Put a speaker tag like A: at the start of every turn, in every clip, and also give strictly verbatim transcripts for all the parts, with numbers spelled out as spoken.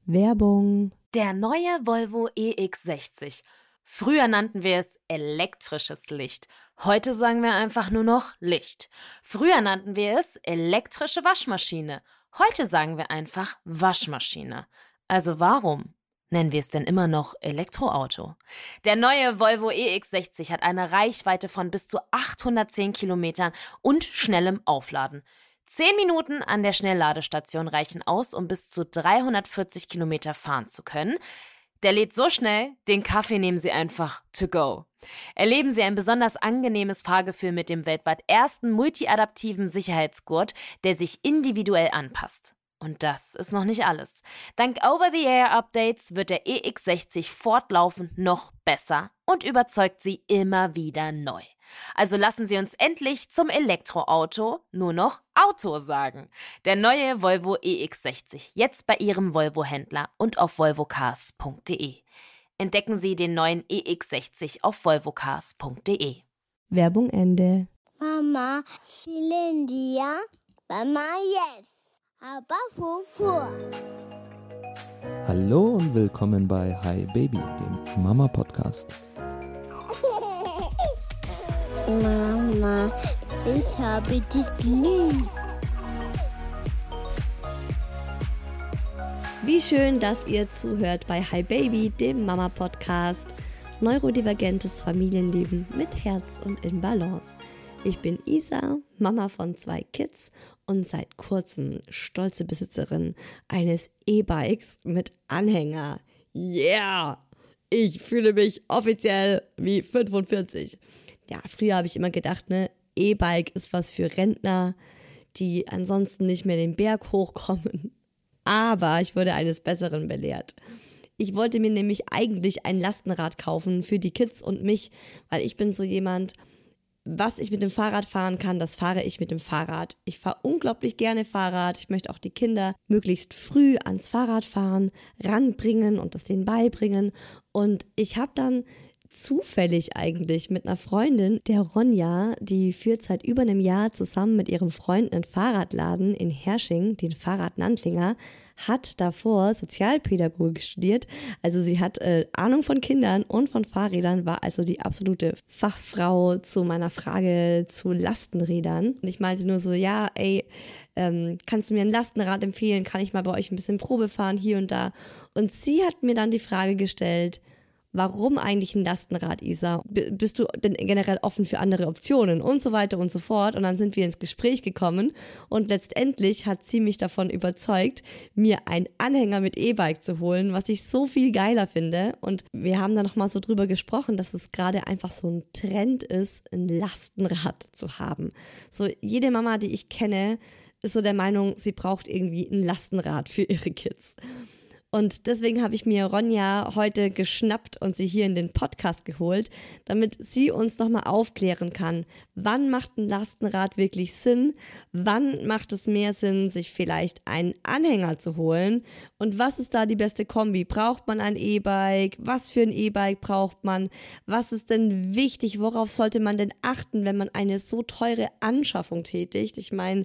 A: Werbung.
B: Der neue Volvo E X sechzig. Früher nannten wir es elektrisches Licht. Heute sagen wir einfach nur noch Licht. Früher nannten wir es elektrische Waschmaschine. Heute sagen wir einfach Waschmaschine. Also warum nennen wir es denn immer noch Elektroauto? Der neue Volvo E X sechzig hat eine Reichweite von bis zu achthundertzehn Kilometern und schnellem Aufladen. Zehn Minuten an der Schnellladestation reichen aus, um bis zu dreihundertvierzig Kilometer fahren zu können. Der lädt so schnell, den Kaffee nehmen Sie einfach to go. Erleben Sie ein besonders angenehmes Fahrgefühl mit dem weltweit ersten multiadaptiven Sicherheitsgurt, der sich individuell anpasst. Und das ist noch nicht alles. Dank Over-the-Air-Updates wird der E X sechzig fortlaufend noch besser und überzeugt Sie immer wieder neu. Also lassen Sie uns endlich zum Elektroauto nur noch Auto sagen. Der neue Volvo E X sechzig, jetzt bei Ihrem Volvo-Händler und auf volvo cars punkt de. Entdecken Sie den neuen E X sechzig auf volvo cars punkt de.
A: Werbung Ende.
C: Mama, Shilindia, Mama, yes. Aber Fufu.
D: Hallo und willkommen bei Hi Baby, dem Mama-Podcast.
C: Mama, ich habe dich lieb.
A: Wie schön, dass ihr zuhört bei Hi Baby, dem Mama-Podcast. Neurodivergentes Familienleben mit Herz und in Balance. Ich bin Isa, Mama von zwei Kids und seit kurzem stolze Besitzerin eines E-Bikes mit Anhänger. Yeah! Ich fühle mich offiziell wie fünfundvierzig. Ja, früher habe ich immer gedacht, ne, E-Bike ist was für Rentner, die ansonsten nicht mehr den Berg hochkommen. Aber ich wurde eines Besseren belehrt. Ich wollte mir nämlich eigentlich ein Lastenrad kaufen für die Kids und mich, weil ich bin so jemand, was ich mit dem Fahrrad fahren kann, das fahre ich mit dem Fahrrad. Ich fahre unglaublich gerne Fahrrad. Ich möchte auch die Kinder möglichst früh ans Fahrradfahren ranbringen und das denen beibringen. Und ich habe dann zufällig eigentlich mit einer Freundin, der Ronja, die führt seit über einem Jahr zusammen mit ihrem Freund einen Fahrradladen in Hersching, den Fahrrad Nantlinger, hat davor Sozialpädagogik studiert. Also sie hat äh, Ahnung von Kindern und von Fahrrädern, war also die absolute Fachfrau zu meiner Frage zu Lastenrädern. Und ich meinte nur so, ja, ey, ähm, kannst du mir ein Lastenrad empfehlen? Kann ich mal bei euch ein bisschen Probe fahren hier und da? Und sie hat mir dann die Frage gestellt, warum eigentlich ein Lastenrad, Isa? B- bist du denn generell offen für andere Optionen und so weiter und so fort? Und dann sind wir ins Gespräch gekommen und letztendlich hat sie mich davon überzeugt, mir einen Anhänger mit E-Bike zu holen, was ich so viel geiler finde. Und wir haben da nochmal so drüber gesprochen, dass es gerade einfach so ein Trend ist, ein Lastenrad zu haben. So jede Mama, die ich kenne, ist so der Meinung, sie braucht irgendwie ein Lastenrad für ihre Kids. Und deswegen habe ich mir Ronja heute geschnappt und sie hier in den Podcast geholt, damit sie uns nochmal aufklären kann, wann macht ein Lastenrad wirklich Sinn, wann macht es mehr Sinn, sich vielleicht einen Anhänger zu holen und was ist da die beste Kombi? Braucht man ein E-Bike? Was für ein E-Bike braucht man? Was ist denn wichtig? Worauf sollte man denn achten, wenn man eine so teure Anschaffung tätigt? Ich meine,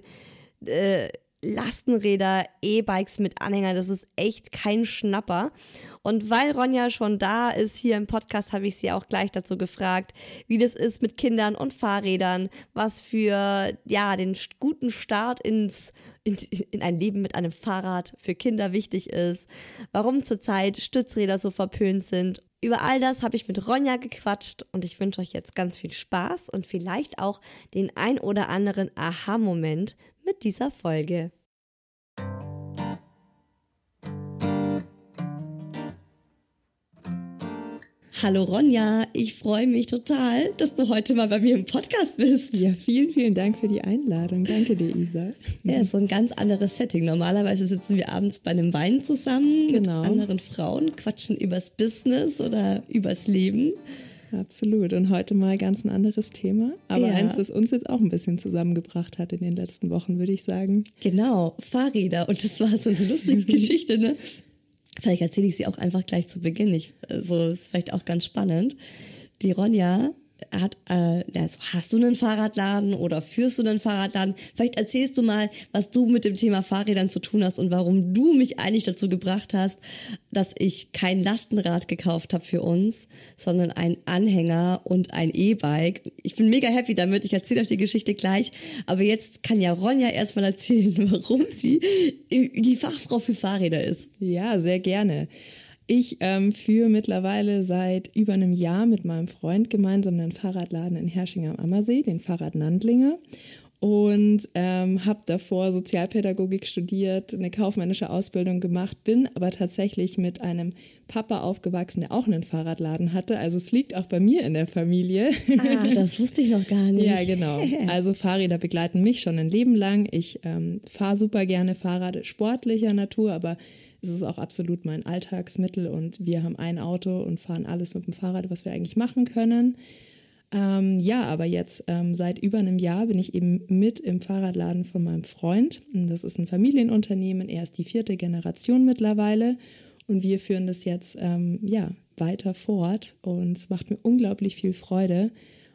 A: äh, Lastenräder, E-Bikes mit Anhänger, das ist echt kein Schnapper. Und weil Ronja schon da ist hier im Podcast, habe ich sie auch gleich dazu gefragt, wie das ist mit Kindern und Fahrrädern, was für ja den guten Start ins in, in ein Leben mit einem Fahrrad für Kinder wichtig ist, warum zurzeit Stützräder so verpönt sind. Über all das habe ich mit Ronja gequatscht und ich wünsche euch jetzt ganz viel Spaß und vielleicht auch den ein oder anderen Aha-Moment mit dieser Folge. Hallo Ronja, ich freue mich total, dass du heute mal bei mir im Podcast bist.
E: Ja, vielen, vielen Dank für die Einladung. Danke dir, Isa.
A: Ja, so ein ganz anderes Setting. Normalerweise sitzen wir abends bei einem Wein zusammen
E: genau.
A: mit anderen Frauen, quatschen übers Business oder übers Leben.
E: Absolut. Und heute mal ganz ein anderes Thema. Aber
A: ja.
E: eins, das uns jetzt auch ein bisschen zusammengebracht hat in den letzten Wochen, würde ich sagen.
A: Genau, Fahrräder. Und das war so eine lustige Geschichte, ne? Vielleicht erzähle ich sie auch einfach gleich zu Beginn. Ich, so ist vielleicht auch ganz spannend. Die Ronja hat, äh, also hast du einen Fahrradladen oder führst du einen Fahrradladen? Vielleicht erzählst du mal, was du mit dem Thema Fahrrädern zu tun hast und warum du mich eigentlich dazu gebracht hast, dass ich kein Lastenrad gekauft habe für uns, sondern einen Anhänger und ein E-Bike. Ich bin mega happy damit, ich erzähle euch die Geschichte gleich, aber jetzt kann ja Ronja erstmal erzählen, warum sie die Fachfrau für Fahrräder ist.
E: Ja, sehr gerne. Ich ähm, führe mittlerweile seit über einem Jahr mit meinem Freund gemeinsam einen Fahrradladen in Hersching am Ammersee, den Fahrrad Nandlinger. Und ähm, habe davor Sozialpädagogik studiert, eine kaufmännische Ausbildung gemacht, bin aber tatsächlich mit einem Papa aufgewachsen, der auch einen Fahrradladen hatte. Also es liegt auch bei mir in der Familie.
A: Ah, das wusste ich noch gar nicht.
E: Ja, genau. Also Fahrräder begleiten mich schon ein Leben lang. Ich ähm, fahre super gerne Fahrrad sportlicher Natur, aber es ist auch absolut mein Alltagsmittel und wir haben ein Auto und fahren alles mit dem Fahrrad, was wir eigentlich machen können. Ähm, ja, aber jetzt ähm, seit über einem Jahr bin ich eben mit im Fahrradladen von meinem Freund. Das ist ein Familienunternehmen, er ist die vierte Generation mittlerweile und wir führen das jetzt ähm, ja, weiter fort und es macht mir unglaublich viel Freude.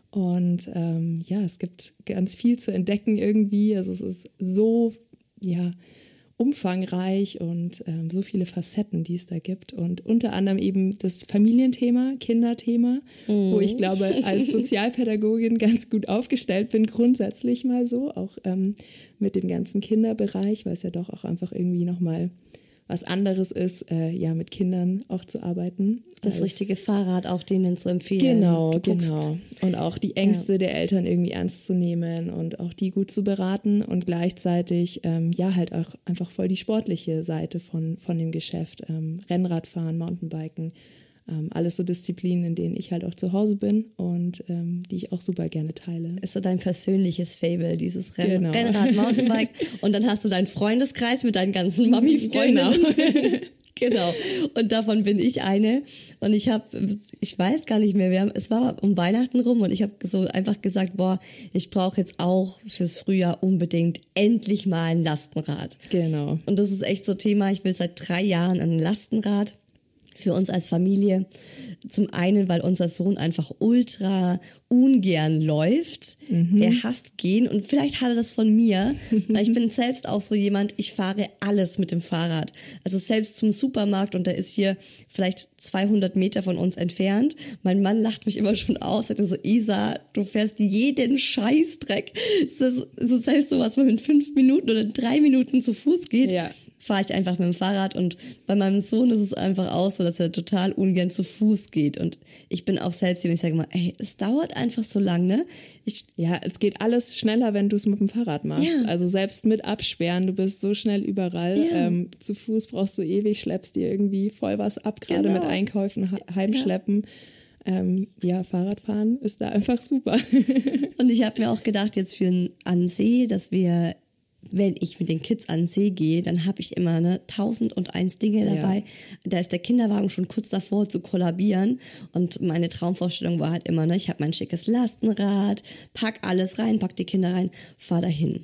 E: Und ähm, ja, es gibt ganz viel zu entdecken irgendwie. Also es ist so, ja, umfangreich und ähm, so viele Facetten, die es da gibt. Und unter anderem eben das Familienthema, Kinderthema, mm. wo ich glaube, als Sozialpädagogin ganz gut aufgestellt bin, grundsätzlich mal so, auch ähm, mit dem ganzen Kinderbereich, weil es ja doch auch einfach irgendwie nochmal was anderes ist, äh, ja, mit Kindern auch zu arbeiten.
A: Das richtige Fahrrad auch denen zu empfehlen.
E: Genau, genau. Und auch die Ängste ja. der Eltern irgendwie ernst zu nehmen und auch die gut zu beraten und gleichzeitig, ähm, ja, halt auch einfach voll die sportliche Seite von, von dem Geschäft. Ähm, Rennradfahren, Mountainbiken, ähm, alles so Disziplinen, in denen ich halt auch zu Hause bin und ähm, die ich auch super gerne teile.
A: Ist so dein persönliches Fable, dieses Renn-
E: genau.
A: Rennrad, Mountainbike und dann hast du deinen Freundeskreis mit deinen ganzen Mami-Freundinnen.
E: Genau.
A: Genau. Und davon bin ich eine. Und ich habe, ich weiß gar nicht mehr, wir haben, es war um Weihnachten rum und ich habe so einfach gesagt, boah, ich brauche jetzt auch fürs Frühjahr unbedingt endlich mal ein Lastenrad.
E: Genau.
A: Und das ist echt so Thema, ich will seit drei Jahren ein Lastenrad für uns als Familie. Zum einen, weil unser Sohn einfach ultra ungern läuft. Mhm. Er hasst gehen und vielleicht hat er das von mir, weil ich bin selbst auch so jemand, ich fahre alles mit dem Fahrrad. Also selbst zum Supermarkt und der ist hier vielleicht zweihundert Meter von uns entfernt. Mein Mann lacht mich immer schon aus, sagt so, Isa, du fährst jeden Scheißdreck. Das, das heißt so, was man in fünf Minuten oder drei Minuten zu Fuß geht.
E: Ja.
A: Fahre ich einfach mit dem Fahrrad und bei meinem Sohn ist es einfach auch so, dass er total ungern zu Fuß geht und ich bin auch selbst, ich sage immer, ey, es dauert einfach so lang, ne? Ich,
E: ja, es geht alles schneller, wenn du es mit dem Fahrrad machst. Ja. Also selbst mit Absperren, du bist so schnell überall. Ja. Ähm, zu Fuß brauchst du ewig, schleppst dir irgendwie voll was ab, gerade genau. mit Einkäufen, heimschleppen. Ja. Ähm, ja, Fahrradfahren ist da einfach super.
A: Und ich habe mir auch gedacht, jetzt für ein Ansee, dass wir, wenn ich mit den Kids an den See gehe, dann habe ich immer ne tausend und eins Dinge dabei. Ja. Da ist der Kinderwagen schon kurz davor zu kollabieren und meine Traumvorstellung war halt immer, ne, ich habe mein schickes Lastenrad, pack alles rein, pack die Kinder rein, fahr dahin.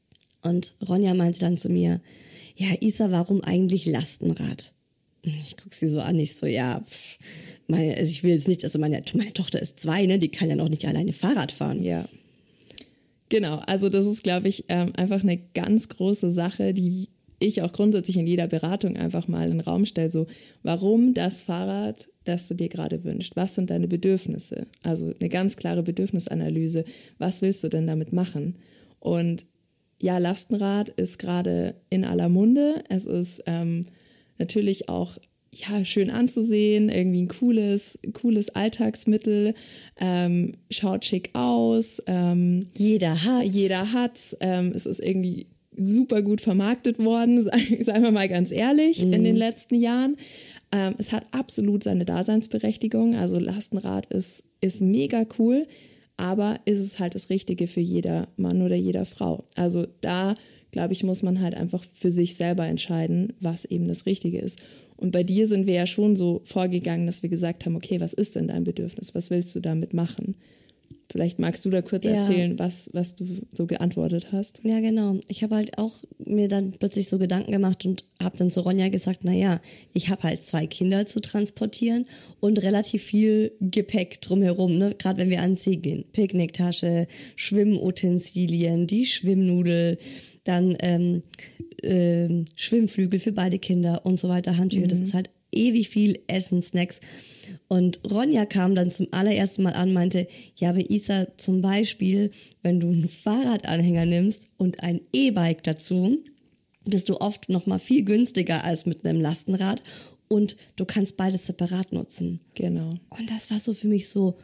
A: Und Ronja meinte dann zu mir, ja Isa, warum eigentlich Lastenrad? Ich guck sie so an, ich so, ja, pff, meine, also ich will jetzt nicht, also meine, meine Tochter ist zwei, ne, die kann ja noch nicht alleine Fahrrad fahren.
E: Ja. Genau, also das ist, glaube ich, ähm, einfach eine ganz große Sache, die ich auch grundsätzlich in jeder Beratung einfach mal in den Raum stelle. So, warum das Fahrrad, das du dir gerade wünschst? Was sind deine Bedürfnisse? Also eine ganz klare Bedürfnisanalyse. Was willst du denn damit machen? Und ja, Lastenrad ist gerade in aller Munde. Es ist ähm, natürlich auch ja, schön anzusehen, irgendwie ein cooles, cooles Alltagsmittel, ähm, schaut schick aus. Ähm,
A: jeder hat
E: Jeder hat's. Ähm, es ist irgendwie super gut vermarktet worden, seien wir mal ganz ehrlich, mhm. in den letzten Jahren. Ähm, es hat absolut seine Daseinsberechtigung, also Lastenrad ist, ist mega cool, aber ist es halt das Richtige für jeder Mann oder jeder Frau. Also da, glaube ich, muss man halt einfach für sich selber entscheiden, was eben das Richtige ist. Und bei dir sind wir ja schon so vorgegangen, dass wir gesagt haben, okay, was ist denn dein Bedürfnis? Was willst du damit machen? Vielleicht magst du da kurz
A: Ja.
E: erzählen, was, was du so geantwortet hast.
A: Ja, genau. Ich habe halt auch mir dann plötzlich so Gedanken gemacht und habe dann zu Ronja gesagt, naja, ich habe halt zwei Kinder zu transportieren und relativ viel Gepäck drumherum, ne? Gerade wenn wir an den See gehen. Picknicktasche, Schwimmutensilien, die Schwimmnudel, dann ähm, ähm, Schwimmflügel für beide Kinder und so weiter, Handtücher. Das ist halt ewig viel Essen, Snacks. Und Ronja kam dann zum allerersten Mal an, meinte, ja, aber Isa, zum Beispiel, wenn du einen Fahrradanhänger nimmst und ein E-Bike dazu, bist du oft noch mal viel günstiger als mit einem Lastenrad und du kannst beides separat nutzen.
E: Genau.
A: Und das war so für mich so,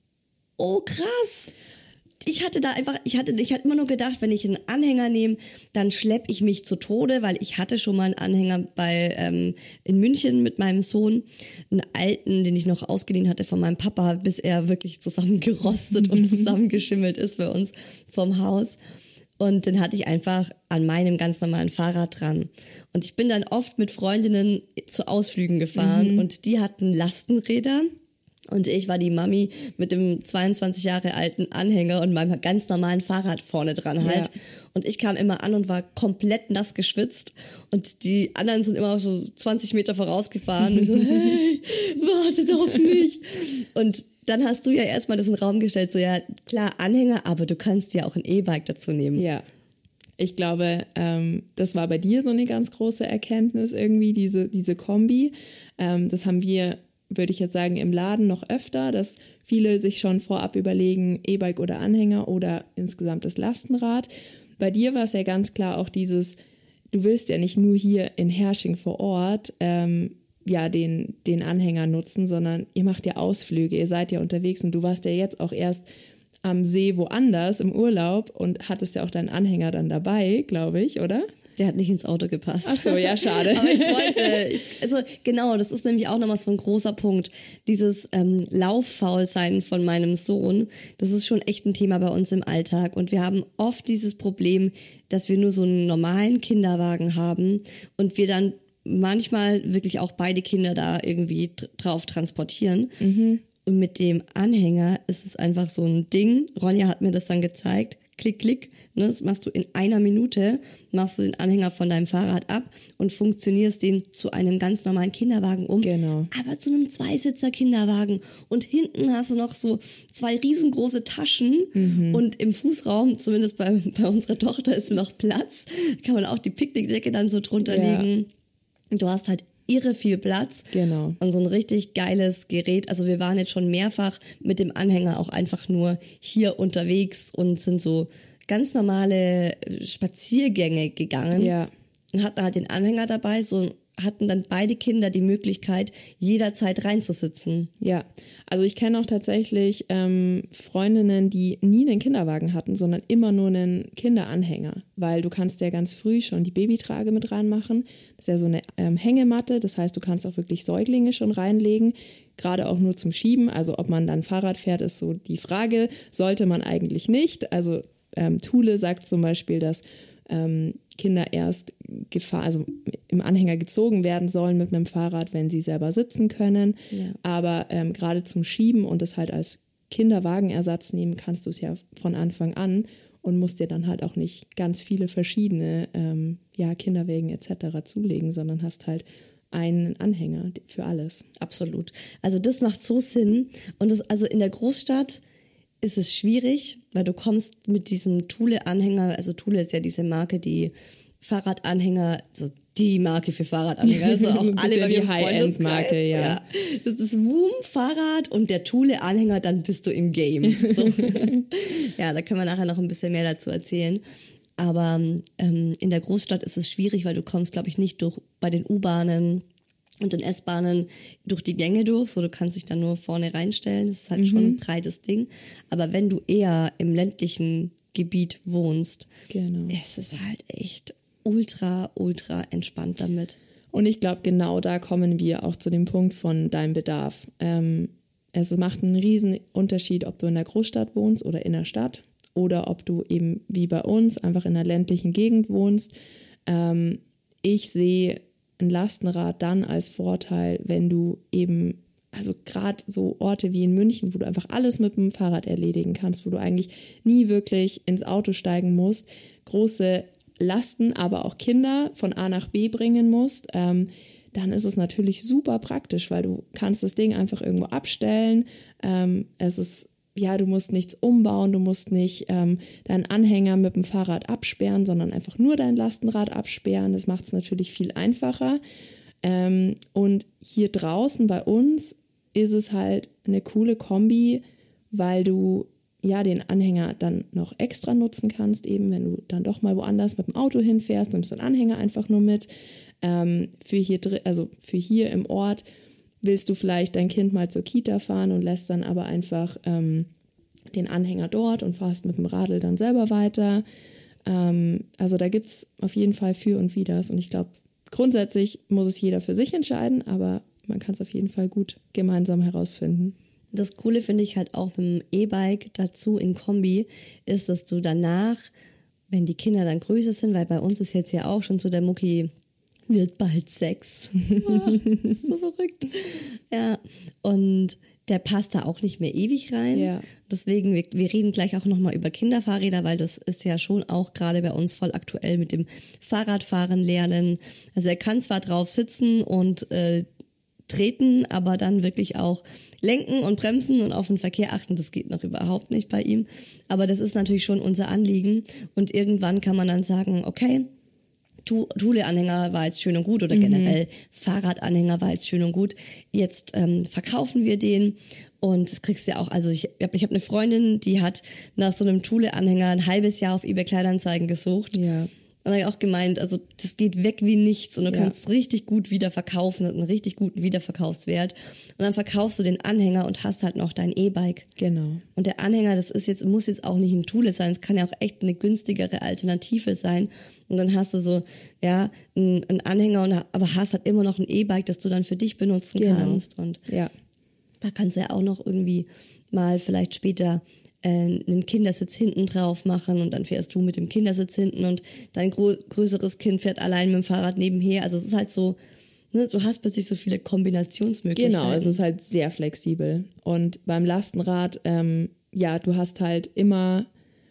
A: oh krass. Ich hatte da einfach, ich hatte, ich hatte immer nur gedacht, wenn ich einen Anhänger nehme, dann schlepp ich mich zu Tode, weil ich hatte schon mal einen Anhänger bei ähm, in München mit meinem Sohn, einen alten, den ich noch ausgeliehen hatte von meinem Papa, bis er wirklich zusammengerostet und zusammengeschimmelt ist bei uns vom Haus. Und den hatte ich einfach an meinem ganz normalen Fahrrad dran. Und ich bin dann oft mit Freundinnen zu Ausflügen gefahren und die hatten Lastenräder. Und ich war die Mami mit dem zweiundzwanzig Jahre alten Anhänger und meinem ganz normalen Fahrrad vorne dran halt.
E: Ja.
A: Und ich kam immer an und war komplett nass geschwitzt. Und die anderen sind immer so zwanzig Meter vorausgefahren. Und so, hey, wartet auf mich. Und dann hast du ja erstmal das in den Raum gestellt, so ja, klar, Anhänger, aber du kannst ja auch ein E-Bike dazu nehmen.
E: Ja. Ich glaube, ähm, das war bei dir so eine ganz große Erkenntnis irgendwie, diese, diese Kombi. Ähm, das haben wir, würde ich jetzt sagen, im Laden noch öfter, dass viele sich schon vorab überlegen, E-Bike oder Anhänger oder insgesamt das Lastenrad. Bei dir war es ja ganz klar auch dieses, du willst ja nicht nur hier in Hersching vor Ort ähm, ja den, den Anhänger nutzen, sondern ihr macht ja Ausflüge, ihr seid ja unterwegs und du warst ja jetzt auch erst am See woanders im Urlaub und hattest ja auch deinen Anhänger dann dabei, glaube ich, oder?
A: Der hat nicht ins Auto gepasst.
E: Ach so, ja, schade.
A: Aber ich wollte, ich, also genau, das ist nämlich auch nochmal so ein großer Punkt. Dieses ähm, Lauffaulsein von meinem Sohn, das ist schon echt ein Thema bei uns im Alltag. Und wir haben oft dieses Problem, dass wir nur so einen normalen Kinderwagen haben und wir dann manchmal wirklich auch beide Kinder da irgendwie dr- drauf transportieren. Mhm. Und mit dem Anhänger ist es einfach so ein Ding. Ronja hat mir das dann gezeigt. Klick, klick. Ne, das machst du in einer Minute, machst du den Anhänger von deinem Fahrrad ab und funktionierst den zu einem ganz normalen Kinderwagen um.
E: Genau.
A: Aber zu einem Zweisitzer-Kinderwagen. Und hinten hast du noch so zwei riesengroße Taschen. Mhm. Und im Fußraum, zumindest bei, bei unserer Tochter, ist noch Platz. Kann man auch die Picknickdecke dann so drunter
E: Ja.
A: legen. Du hast halt irre viel Platz.
E: Genau.
A: Und so ein richtig geiles Gerät. Also wir waren jetzt schon mehrfach mit dem Anhänger auch einfach nur hier unterwegs und sind so ganz normale Spaziergänge gegangen.
E: Ja.
A: Und hatten halt den Anhänger dabei, so hatten dann beide Kinder die Möglichkeit, jederzeit reinzusitzen.
E: Ja, also ich kenne auch tatsächlich ähm, Freundinnen, die nie einen Kinderwagen hatten, sondern immer nur einen Kinderanhänger, weil du kannst ja ganz früh schon die Babytrage mit reinmachen. Das ist ja so eine ähm, Hängematte, das heißt, du kannst auch wirklich Säuglinge schon reinlegen, gerade auch nur zum Schieben. Also ob man dann Fahrrad fährt, ist so die Frage, sollte man eigentlich nicht. Also ähm, Thule sagt zum Beispiel, dass ähm, Kinder erst gefahr, also im Anhänger gezogen werden sollen mit einem Fahrrad, wenn sie selber sitzen können.
A: Ja.
E: Aber ähm, gerade zum Schieben und das halt als Kinderwagenersatz nehmen, kannst du es ja von Anfang an und musst dir dann halt auch nicht ganz viele verschiedene ähm, ja, Kinderwägen et cetera zulegen, sondern hast halt einen Anhänger für alles.
A: Absolut. Also das macht so Sinn. Und das, also in der Großstadt ist es schwierig, weil du kommst mit diesem Thule-Anhänger, also Thule ist ja diese Marke, die Fahrradanhänger, also die Marke für Fahrradanhänger, also auch
E: Das ist
A: alle
E: ja
A: bei
E: die
A: mir im
E: High-End-Marke,
A: Freundeskreis,
E: ja.
A: Das ist das Woom-Fahrrad und der Thule-Anhänger, dann bist du im Game. So. Ja, da können wir nachher noch ein bisschen mehr dazu erzählen. Aber ähm, in der Großstadt ist es schwierig, weil du kommst, glaube ich, nicht durch bei den U-Bahnen und in S-Bahnen durch die Gänge durch, so du kannst dich dann nur vorne reinstellen. Das ist halt mhm. schon ein breites Ding. Aber wenn du eher im ländlichen Gebiet wohnst,
E: genau.
A: ist es halt echt ultra, ultra entspannt damit.
E: Und ich glaube, genau da kommen wir auch zu dem Punkt von deinem Bedarf. Ähm, es macht einen riesen Unterschied, ob du in der Großstadt wohnst oder in der Stadt oder ob du eben wie bei uns einfach in einer ländlichen Gegend wohnst. Ähm, ich sehe ein Lastenrad dann als Vorteil, wenn du eben also gerade so Orte wie in München, wo du einfach alles mit dem Fahrrad erledigen kannst, wo du eigentlich nie wirklich ins Auto steigen musst, große Lasten, aber auch Kinder von A nach B bringen musst, ähm, dann ist es natürlich super praktisch, weil du kannst das Ding einfach irgendwo abstellen. Ähm, es ist, ja, du musst nichts umbauen, du musst nicht ähm, deinen Anhänger mit dem Fahrrad absperren, sondern einfach nur dein Lastenrad absperren. Das macht es natürlich viel einfacher. Ähm, und hier draußen bei uns ist es halt eine coole Kombi, weil du ja den Anhänger dann noch extra nutzen kannst, eben wenn du dann doch mal woanders mit dem Auto hinfährst, nimmst den Anhänger einfach nur mit. Ähm, für hier, also für hier im Ort willst du vielleicht dein Kind mal zur Kita fahren und lässt dann aber einfach ähm, den Anhänger dort und fährst mit dem Radl dann selber weiter. Ähm, also da gibt es auf jeden Fall für und widers. Und ich glaube, grundsätzlich muss es jeder für sich entscheiden, aber man kann es auf jeden Fall gut gemeinsam herausfinden.
A: Das Coole finde ich halt auch mit dem E-Bike dazu in Kombi, ist, dass du danach, wenn die Kinder dann größer sind, weil bei uns ist jetzt ja auch schon so der Mucki wird bald sechs. Oh, so verrückt. Ja, und der passt da auch nicht mehr ewig rein.
E: Ja.
A: Deswegen, wir, wir reden gleich auch nochmal über Kinderfahrräder, weil das ist ja schon auch gerade bei uns voll aktuell mit dem Fahrradfahren lernen. Also er kann zwar drauf sitzen und äh, treten, aber dann wirklich auch lenken und bremsen und auf den Verkehr achten, das geht noch überhaupt nicht bei ihm. Aber das ist natürlich schon unser Anliegen und irgendwann kann man dann sagen, okay, Thule-Anhänger war jetzt schön und gut oder mhm. generell Fahrradanhänger war jetzt schön und gut. Jetzt ähm, verkaufen wir den und das kriegst du ja auch, also ich habe ich hab eine Freundin, die hat nach so einem Thule-Anhänger ein halbes Jahr auf eBay Kleinanzeigen gesucht.
E: Ja.
A: Und dann habe ich auch gemeint, also das geht weg wie nichts und du ja. kannst richtig gut wieder verkaufen, hat einen richtig guten Wiederverkaufswert. Und dann verkaufst du den Anhänger und hast halt noch dein E-Bike.
E: Genau.
A: Und der Anhänger, das ist jetzt, muss jetzt auch nicht ein Thule sein, es kann ja auch echt eine günstigere Alternative sein. Und dann hast du so, ja, einen, einen Anhänger, und, aber hast halt immer noch ein E-Bike, das du dann für dich benutzen genau. kannst. Und
E: ja.
A: da kannst du ja auch noch irgendwie mal vielleicht später einen Kindersitz hinten drauf machen und dann fährst du mit dem Kindersitz hinten und dein gro- größeres Kind fährt allein mit dem Fahrrad nebenher. Also es ist halt so, ne, du hast plötzlich so viele Kombinationsmöglichkeiten.
E: Genau, es ist halt sehr flexibel. Und beim Lastenrad, ähm, ja, du hast halt immer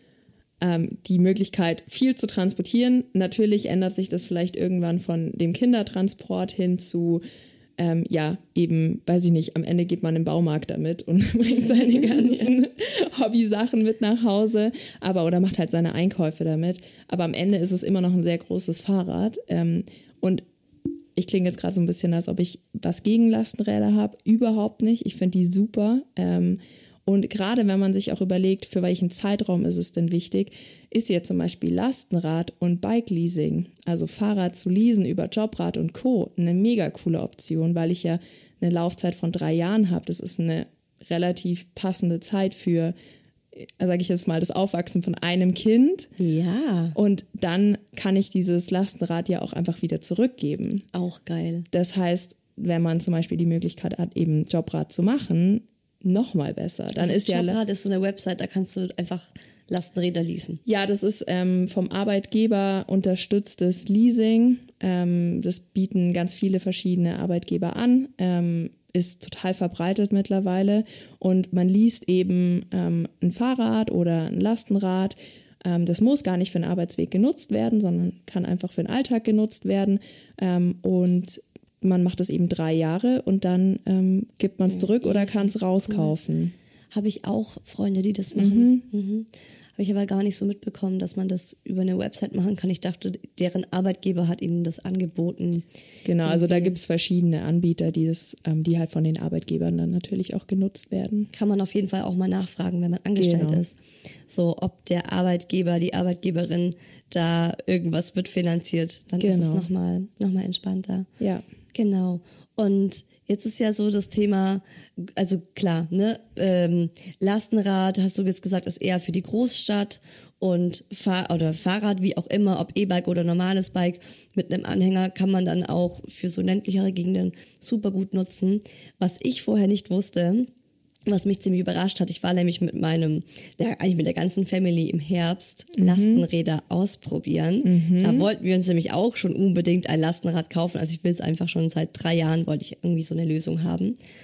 E: ähm, die Möglichkeit, viel zu transportieren. Natürlich ändert sich das vielleicht irgendwann von dem Kindertransport hin zu Ähm, ja, eben, weiß ich nicht, am Ende geht man im Baumarkt damit und bringt seine ganzen Hobby-Sachen mit nach Hause, aber oder macht halt seine Einkäufe damit. Aber am Ende ist es immer noch ein sehr großes Fahrrad. Ähm, und ich klinge jetzt gerade so ein bisschen, als ob ich was gegen Lastenräder habe. Überhaupt nicht. Ich finde die super. Ähm, und gerade wenn man sich auch überlegt, für welchen Zeitraum ist es denn wichtig, ist jetzt zum Beispiel Lastenrad und Bike-Leasing, also Fahrrad zu leasen über Jobrad und Co. eine mega coole Option, weil ich ja eine Laufzeit von drei Jahren habe. Das ist eine relativ passende Zeit für, sage ich jetzt mal, das Aufwachsen von einem Kind.
A: Ja.
E: Und dann kann ich dieses Lastenrad ja auch einfach wieder zurückgeben.
A: Auch geil.
E: Das heißt, wenn man zum Beispiel die Möglichkeit hat, eben Jobrad zu machen, noch mal besser. Dann
A: also
E: ist ja
A: Jobrad ist so eine Website, da kannst du einfach Lastenräder leasen.
E: Ja, das ist ähm, vom Arbeitgeber unterstütztes Leasing. Ähm, das bieten ganz viele verschiedene Arbeitgeber an. Ähm, ist total verbreitet mittlerweile. Und man least eben ähm, ein Fahrrad oder ein Lastenrad. Ähm, das muss gar nicht für den Arbeitsweg genutzt werden, sondern kann einfach für den Alltag genutzt werden. Ähm, und man macht das eben drei Jahre und dann ähm, gibt man es zurück oder kann es rauskaufen.
A: Cool. Habe ich auch Freunde, die das machen. Mhm. Mhm. Habe ich aber gar nicht so mitbekommen, dass man das über eine Website machen kann. Ich dachte, deren Arbeitgeber hat ihnen das angeboten.
E: Genau, also da gibt es verschiedene Anbieter, die, das, ähm, die halt von den Arbeitgebern dann natürlich auch genutzt werden.
A: Kann man auf jeden Fall auch mal nachfragen, wenn man angestellt genau. ist. So, ob der Arbeitgeber, die Arbeitgeberin da irgendwas mitfinanziert. Dann genau. ist es nochmal noch mal entspannter.
E: Ja.
A: Genau. Und jetzt ist ja so das Thema, also klar, ne, ähm, Lastenrad, hast du jetzt gesagt, ist eher für die Großstadt und Fahr- oder Fahrrad, wie auch immer, ob E-Bike oder normales Bike mit einem Anhänger, kann man dann auch für so ländlichere Gegenden super gut nutzen. Was ich vorher nicht wusste, was mich ziemlich überrascht hat, ich war nämlich mit meinem, der, eigentlich mit der ganzen Family im Herbst mhm. Lastenräder ausprobieren. Mhm. Da wollten wir uns nämlich auch schon unbedingt ein Lastenrad kaufen. Also ich will es einfach schon seit drei Jahren, wollte ich irgendwie so eine Lösung haben.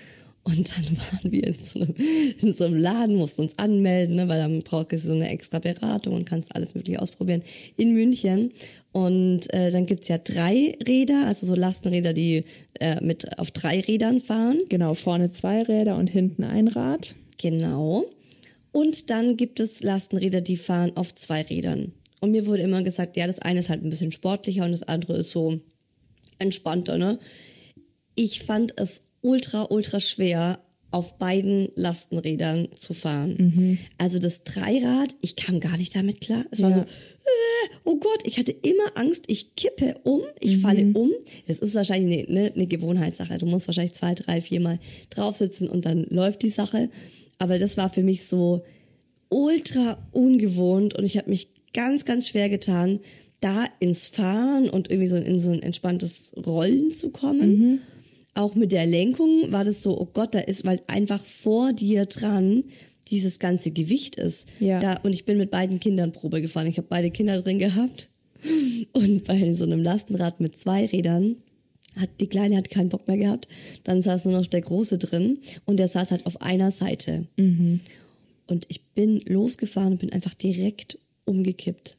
A: Und dann waren wir in so einem, in so einem Laden, mussten uns anmelden, ne, weil dann brauchst du so eine extra Beratung und kannst alles mögliche ausprobieren in München. Und äh, dann gibt's ja drei Räder, also so Lastenräder, die äh, mit auf drei Rädern fahren.
E: Genau, vorne zwei Räder und hinten ein Rad.
A: Genau. Und dann gibt es Lastenräder, die fahren auf zwei Rädern. Und mir wurde immer gesagt, ja, das eine ist halt ein bisschen sportlicher und das andere ist so entspannter, ne? Ich fand es ultra, ultra schwer, auf beiden Lastenrädern zu fahren. Mhm. Also das Dreirad, ich kam gar nicht damit klar. Es war
E: Ja.
A: so, äh, oh Gott, ich hatte immer Angst, ich kippe um, ich mhm. falle um. Das ist wahrscheinlich eine, eine Gewohnheitssache. Du musst wahrscheinlich zwei, drei, viermal drauf sitzen und dann läuft die Sache. Aber das war für mich so ultra ungewohnt und ich habe mich ganz, ganz schwer getan, da ins Fahren und irgendwie so in so ein entspanntes Rollen zu kommen. Mhm. Auch mit der Lenkung war das so, oh Gott, da ist, weil einfach vor dir dran dieses ganze Gewicht ist.
E: Ja.
A: Da, und ich bin mit beiden Kindern Probe gefahren. Ich habe beide Kinder drin gehabt. Und bei so einem Lastenrad mit zwei Rädern hat die Kleine hat keinen Bock mehr gehabt. Dann saß nur noch der Große drin und der saß halt auf einer Seite. Mhm. Und ich bin losgefahren und bin einfach direkt umgekippt.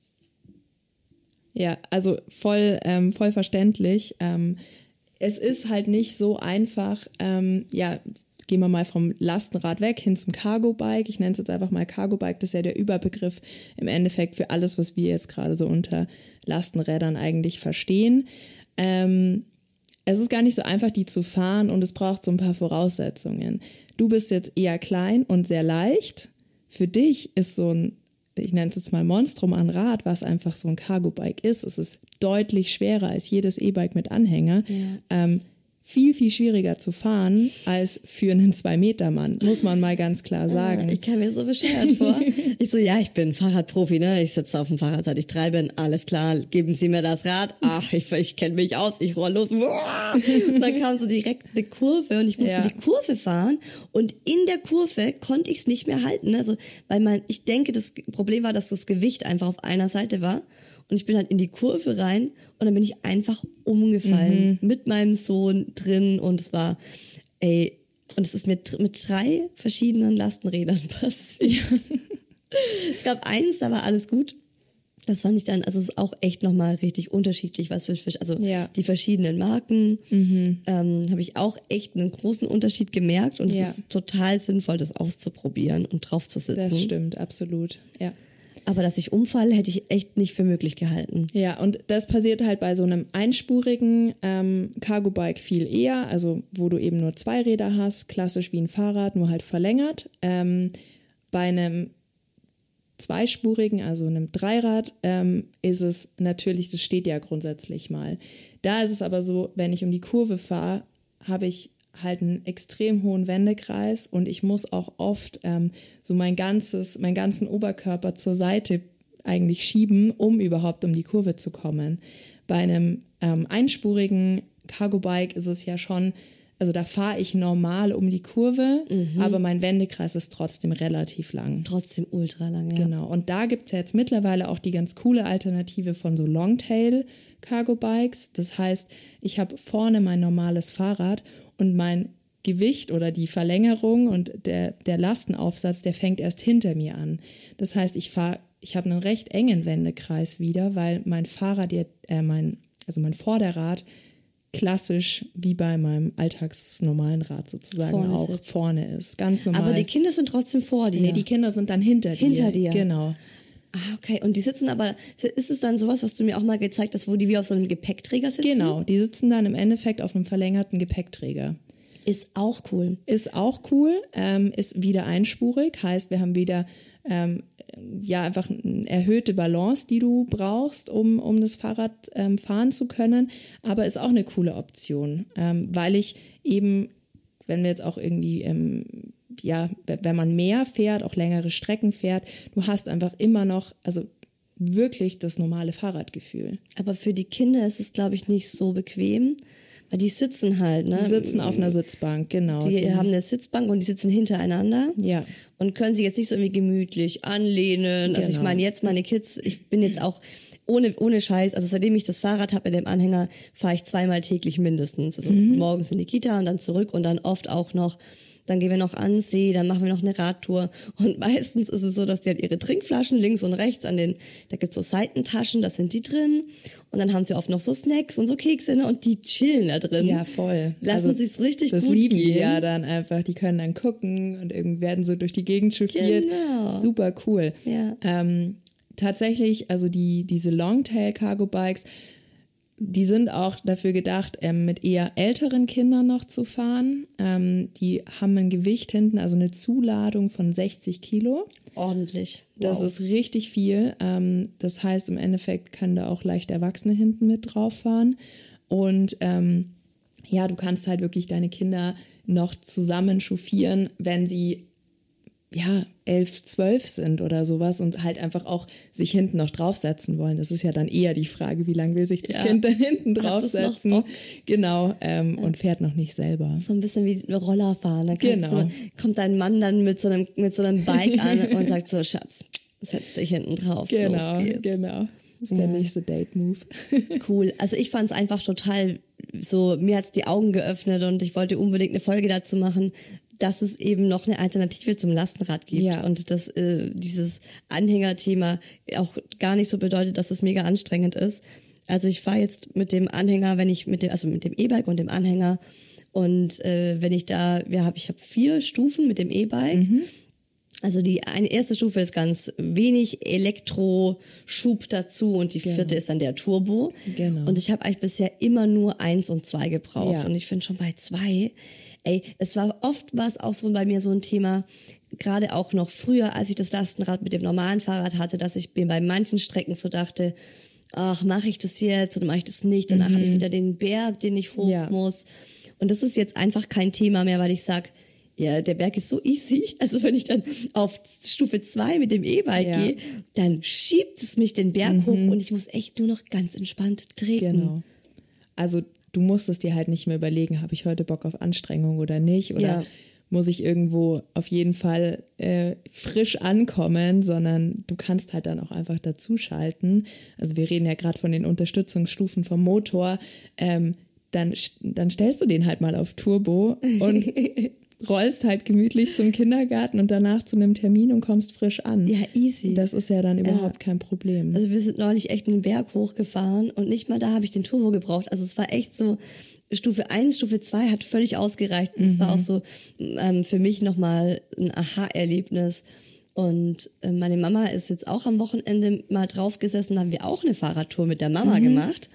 E: Ja, also voll, ähm, voll verständlich. Ähm, es ist halt nicht so einfach, ähm, ja, gehen wir mal vom Lastenrad weg hin zum Cargo-Bike. Ich nenne es jetzt einfach mal Cargo-Bike. Das ist ja der Überbegriff im Endeffekt für alles, was wir jetzt gerade so unter Lastenrädern eigentlich verstehen. Ähm, es ist gar nicht so einfach, die zu fahren und es braucht so ein paar Voraussetzungen. Du bist jetzt eher klein und sehr leicht. Für dich ist so ein, ich nenne es jetzt mal Monstrum an Rad, was einfach so ein Cargo-Bike ist. Es ist deutlich schwerer als jedes E-Bike mit Anhänger.
A: Ja.
E: Ähm, viel, viel schwieriger zu fahren als für einen Zwei-Meter-Mann, muss man mal ganz klar sagen.
A: Ich kam mir so bescheuert vor. Ich so, ja, ich bin Fahrradprofi, ne? Ich sitze auf dem Fahrrad, seit ich drei bin. Alles klar, geben Sie mir das Rad. Ach, ich, ich kenne mich aus, ich roll los. Und dann kam so direkt eine Kurve und ich musste
E: Ja.
A: die Kurve fahren. Und in der Kurve konnte ich es nicht mehr halten. Also, weil man, ich denke, das Problem war, dass das Gewicht einfach auf einer Seite war. Und ich bin halt in die Kurve rein und dann bin ich einfach umgefallen mhm. mit meinem Sohn drin und es war, ey, und es ist mir tr- mit drei verschiedenen Lastenrädern passiert. Es gab eins, da war alles gut. Das fand ich dann, also es ist auch echt nochmal richtig unterschiedlich, was für, also
E: Ja.
A: die verschiedenen Marken, mhm. ähm, habe ich auch echt einen großen Unterschied gemerkt und
E: Ja.
A: es ist total sinnvoll, das auszuprobieren und drauf zu sitzen.
E: Das stimmt, absolut, ja.
A: Aber dass ich umfalle, hätte ich echt nicht für möglich gehalten.
E: Ja, und das passiert halt bei so einem einspurigen ähm, Cargo-Bike viel eher, also wo du eben nur zwei Räder hast, klassisch wie ein Fahrrad, nur halt verlängert. Ähm, bei einem zweispurigen, also einem Dreirad, ähm, ist es natürlich, das steht ja grundsätzlich mal. Da ist es aber so, wenn ich um die Kurve fahre, habe ich halt einen extrem hohen Wendekreis und ich muss auch oft ähm, so mein ganzes, meinen ganzen Oberkörper zur Seite eigentlich schieben, um überhaupt um die Kurve zu kommen. Bei einem ähm, einspurigen Cargo-Bike ist es ja schon, also da fahre ich normal um die Kurve, mhm. aber mein Wendekreis ist trotzdem relativ lang.
A: Trotzdem ultra lang, ja.
E: Genau, und da gibt es ja jetzt mittlerweile auch die ganz coole Alternative von so Longtail-Cargo-Bikes. Das heißt, ich habe vorne mein normales Fahrrad und mein Gewicht oder die Verlängerung und der, der Lastenaufsatz, der fängt erst hinter mir an. Das heißt, ich fahre, ich habe einen recht engen Wendekreis wieder, weil mein Fahrrad, äh, mein, also mein Vorderrad, klassisch wie bei meinem alltagsnormalen Rad sozusagen
A: Vorne
E: auch
A: sitzt.
E: vorne ist. Ganz normal.
A: Aber die Kinder sind trotzdem vor dir.
E: Nee, die Kinder sind dann hinter dir.
A: Hinter dir.
E: Genau.
A: Ah, okay. Und die sitzen aber, ist es dann sowas, was du mir auch mal gezeigt hast, wo die wie auf so einem Gepäckträger sitzen?
E: Genau, die sitzen dann im Endeffekt auf einem verlängerten Gepäckträger.
A: Ist auch cool.
E: Ist auch cool, ähm, ist wieder einspurig, heißt, wir haben wieder ähm, ja einfach eine erhöhte Balance, die du brauchst, um, um das Fahrrad ähm, fahren zu können, aber ist auch eine coole Option, ähm, weil ich eben, wenn wir jetzt auch irgendwie ähm, ja, wenn man mehr fährt, auch längere Strecken fährt, du hast einfach immer noch, also wirklich das normale Fahrradgefühl.
A: Aber für die Kinder ist es, glaube ich, nicht so bequem, weil die sitzen halt, ne?
E: Die sitzen auf einer Sitzbank, genau.
A: Die, die haben eine Sitzbank und die sitzen hintereinander.
E: Ja.
A: Und können sich jetzt nicht so irgendwie gemütlich anlehnen. Also ich
E: Genau.
A: meine, jetzt meine Kids, ich bin jetzt auch ohne, ohne Scheiß, also seitdem ich das Fahrrad habe mit dem Anhänger, fahre ich zweimal täglich mindestens. Also mhm. morgens in die Kita und dann zurück und dann oft auch noch, dann gehen wir noch an den See, dann machen wir noch eine Radtour. Und meistens ist es so, dass die halt ihre Trinkflaschen links und rechts an den, da gibt's so Seitentaschen, da sind die drin. Und dann haben sie oft noch so Snacks und so Kekse, ne? Und die chillen da drin.
E: Ja, voll.
A: Lassen also, sich's richtig
E: das
A: gut
E: lieben
A: gehen.
E: Die ja dann einfach. Die können dann gucken und irgendwie werden so durch die Gegend chauffiert.
A: Genau.
E: Super cool.
A: Ja.
E: Ähm, tatsächlich, also die diese Longtail-Cargo-Bikes, die sind auch dafür gedacht, ähm, mit eher älteren Kindern noch zu fahren. Ähm, die haben ein Gewicht hinten, also eine Zuladung von sechzig Kilo.
A: Ordentlich. Wow.
E: Das ist richtig viel. Ähm, das heißt, im Endeffekt können da auch leicht Erwachsene hinten mit drauf fahren. Und ähm, ja, du kannst halt wirklich deine Kinder noch zusammen chauffieren, wenn sie ja, elf, zwölf sind oder sowas und halt einfach auch sich hinten noch draufsetzen wollen. Das ist ja dann eher die Frage, wie lange will sich das ja. Kind dann hinten draufsetzen. Genau, ähm, ja. und fährt noch nicht selber.
A: So ein bisschen wie Roller fahren. Da
E: genau.
A: du, kommt dein Mann dann mit so einem, mit so einem Bike an und sagt so, Schatz, setz dich hinten drauf.
E: Genau,
A: los geht's.
E: genau. Das ist
A: ja.
E: der nächste Date-Move.
A: Cool. Also ich fand es einfach total so, mir hat's die Augen geöffnet und ich wollte unbedingt eine Folge dazu machen, dass es eben noch eine Alternative zum Lastenrad gibt
E: ja.
A: und dass äh, dieses Anhängerthema auch gar nicht so bedeutet, dass es mega anstrengend ist. Also ich fahre jetzt mit dem Anhänger, wenn ich mit dem, also mit dem E-Bike und dem Anhänger und äh, wenn ich da, wir hab, ich habe vier Stufen mit dem E-Bike. Mhm. Also die eine erste Stufe ist ganz wenig Elektroschub dazu und die
E: genau.
A: vierte ist dann der Turbo.
E: Genau.
A: Und ich habe eigentlich bisher immer nur eins und zwei gebraucht
E: ja.
A: und ich finde schon bei zwei. Ey, es war oft was auch so bei mir so ein Thema, gerade auch noch früher, als ich das Lastenrad mit dem normalen Fahrrad hatte, dass ich mir bei manchen Strecken so dachte, ach, mache ich das jetzt oder mache ich das nicht? Danach mhm. habe ich wieder den Berg, den ich hoch
E: ja.
A: muss. Und das ist jetzt einfach kein Thema mehr, weil ich sag, ja, der Berg ist so easy. Also wenn ich dann auf Stufe zwei mit dem E-Bike
E: ja.
A: gehe, dann schiebt es mich den Berg
E: mhm.
A: hoch und ich muss echt nur noch ganz entspannt treten.
E: Genau. Also du musst es dir halt nicht mehr überlegen, habe ich heute Bock auf Anstrengung oder nicht oder
A: ja.
E: muss ich irgendwo auf jeden Fall äh, frisch ankommen, sondern du kannst halt dann auch einfach dazuschalten. Also wir reden ja gerade von den Unterstützungsstufen vom Motor, ähm, dann, dann stellst du den halt mal auf Turbo und rollst halt gemütlich zum Kindergarten und danach zu einem Termin und kommst frisch an.
A: Ja, easy.
E: Das ist ja dann überhaupt ja. kein Problem.
A: Also wir sind neulich echt einen Berg hochgefahren und nicht mal da habe ich den Turbo gebraucht. Also es war echt so, Stufe eins, Stufe zwei hat völlig ausgereicht. Und das mhm. war auch so ähm, für mich nochmal ein Aha-Erlebnis. Und äh, meine Mama ist jetzt auch am Wochenende mal draufgesessen, da haben wir auch eine Fahrradtour mit der Mama mhm. gemacht.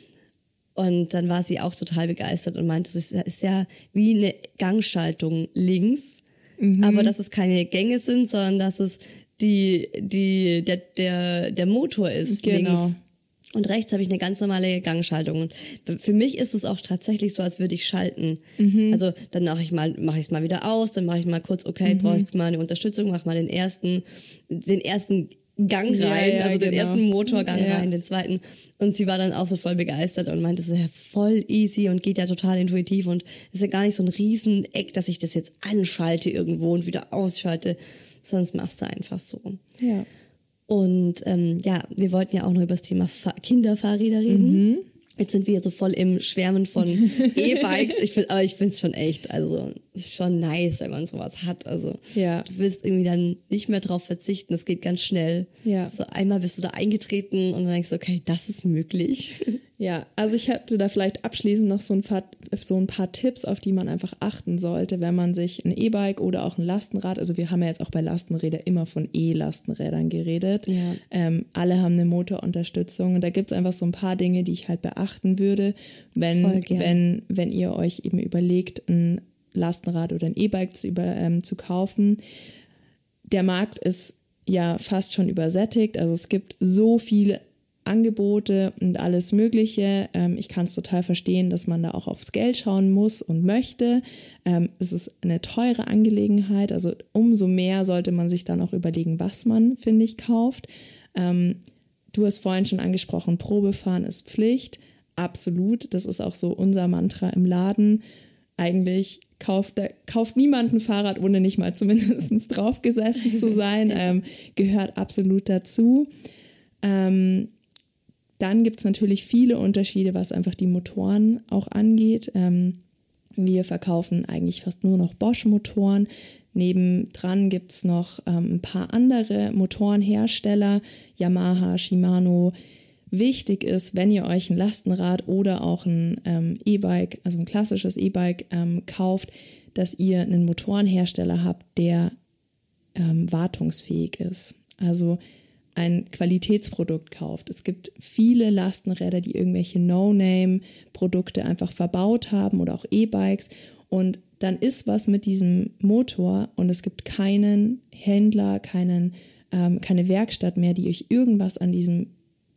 A: Und dann war sie auch total begeistert und meinte, es ist ja wie eine Gangschaltung links, mhm. aber dass es keine Gänge sind, sondern dass es die, die, der, der, der Motor ist
E: genau.
A: links. Und rechts habe ich eine ganz normale Gangschaltung. Und für mich ist es auch tatsächlich so, als würde ich schalten. Mhm. Also dann mache ich mal, mache ich es mal wieder aus, dann mache ich mal kurz, okay, mhm. brauche ich mal eine Unterstützung, mache mal den ersten, den ersten Gang rein,
E: ja, ja,
A: also
E: genau.
A: den ersten Motorgang
E: ja.
A: rein, den zweiten. Und sie war dann auch so voll begeistert und meinte, das ist ja voll easy und geht ja total intuitiv und ist ja gar nicht so ein Rieseneck, dass ich das jetzt anschalte irgendwo und wieder ausschalte, sonst machst du einfach so.
E: Ja.
A: Und ähm, ja, wir wollten ja auch noch über das Thema Fa- Kinderfahrräder reden. Mhm. Jetzt sind wir so voll im Schwärmen von E-Bikes. Ich find, aber ich find's schon echt, also ist schon nice, wenn man sowas hat. Also
E: ja.
A: du willst irgendwie dann nicht mehr drauf verzichten. Das geht ganz schnell.
E: Ja.
A: So einmal bist du da eingetreten und dann denkst du, okay, das ist möglich.
E: Ja, also ich hätte da vielleicht abschließend noch so ein paar, so ein paar Tipps, auf die man einfach achten sollte, wenn man sich ein E-Bike oder auch ein Lastenrad, also wir haben ja jetzt auch bei Lastenrädern immer von E-Lastenrädern geredet.
A: Ja.
E: Ähm, alle haben eine Motorunterstützung und da gibt's einfach so ein paar Dinge, die ich halt beachten würde, wenn, wenn, wenn ihr euch eben überlegt, ein Lastenrad oder ein E-Bike zu, über, ähm, zu kaufen. Der Markt ist ja fast schon übersättigt, also es gibt so viele Angebote und alles Mögliche. Ähm, ich kann es total verstehen, dass man da auch aufs Geld schauen muss und möchte. Ähm, es ist eine teure Angelegenheit, also umso mehr sollte man sich dann auch überlegen, was man, finde ich, kauft. Ähm, du hast vorhin schon angesprochen, Probefahren ist Pflicht. Absolut, das ist auch so unser Mantra im Laden. Eigentlich kauft, kauft niemand ein Fahrrad, ohne nicht mal zumindest drauf gesessen zu sein. ähm, gehört absolut dazu. Ähm, dann gibt es natürlich viele Unterschiede, was einfach die Motoren auch angeht. Ähm, wir verkaufen eigentlich fast nur noch Bosch-Motoren. Nebendran gibt es noch ähm, ein paar andere Motorenhersteller, Yamaha, Shimano. Wichtig ist, wenn ihr euch ein Lastenrad oder auch ein ähm, E-Bike, also ein klassisches E-Bike ähm, kauft, dass ihr einen Motorenhersteller habt, der ähm, wartungsfähig ist. Also ein Qualitätsprodukt kauft. Es gibt viele Lastenräder, die irgendwelche No-Name-Produkte einfach verbaut haben oder auch E-Bikes, und dann ist was mit diesem Motor und es gibt keinen Händler, keinen, ähm, keine Werkstatt mehr, die euch irgendwas an diesem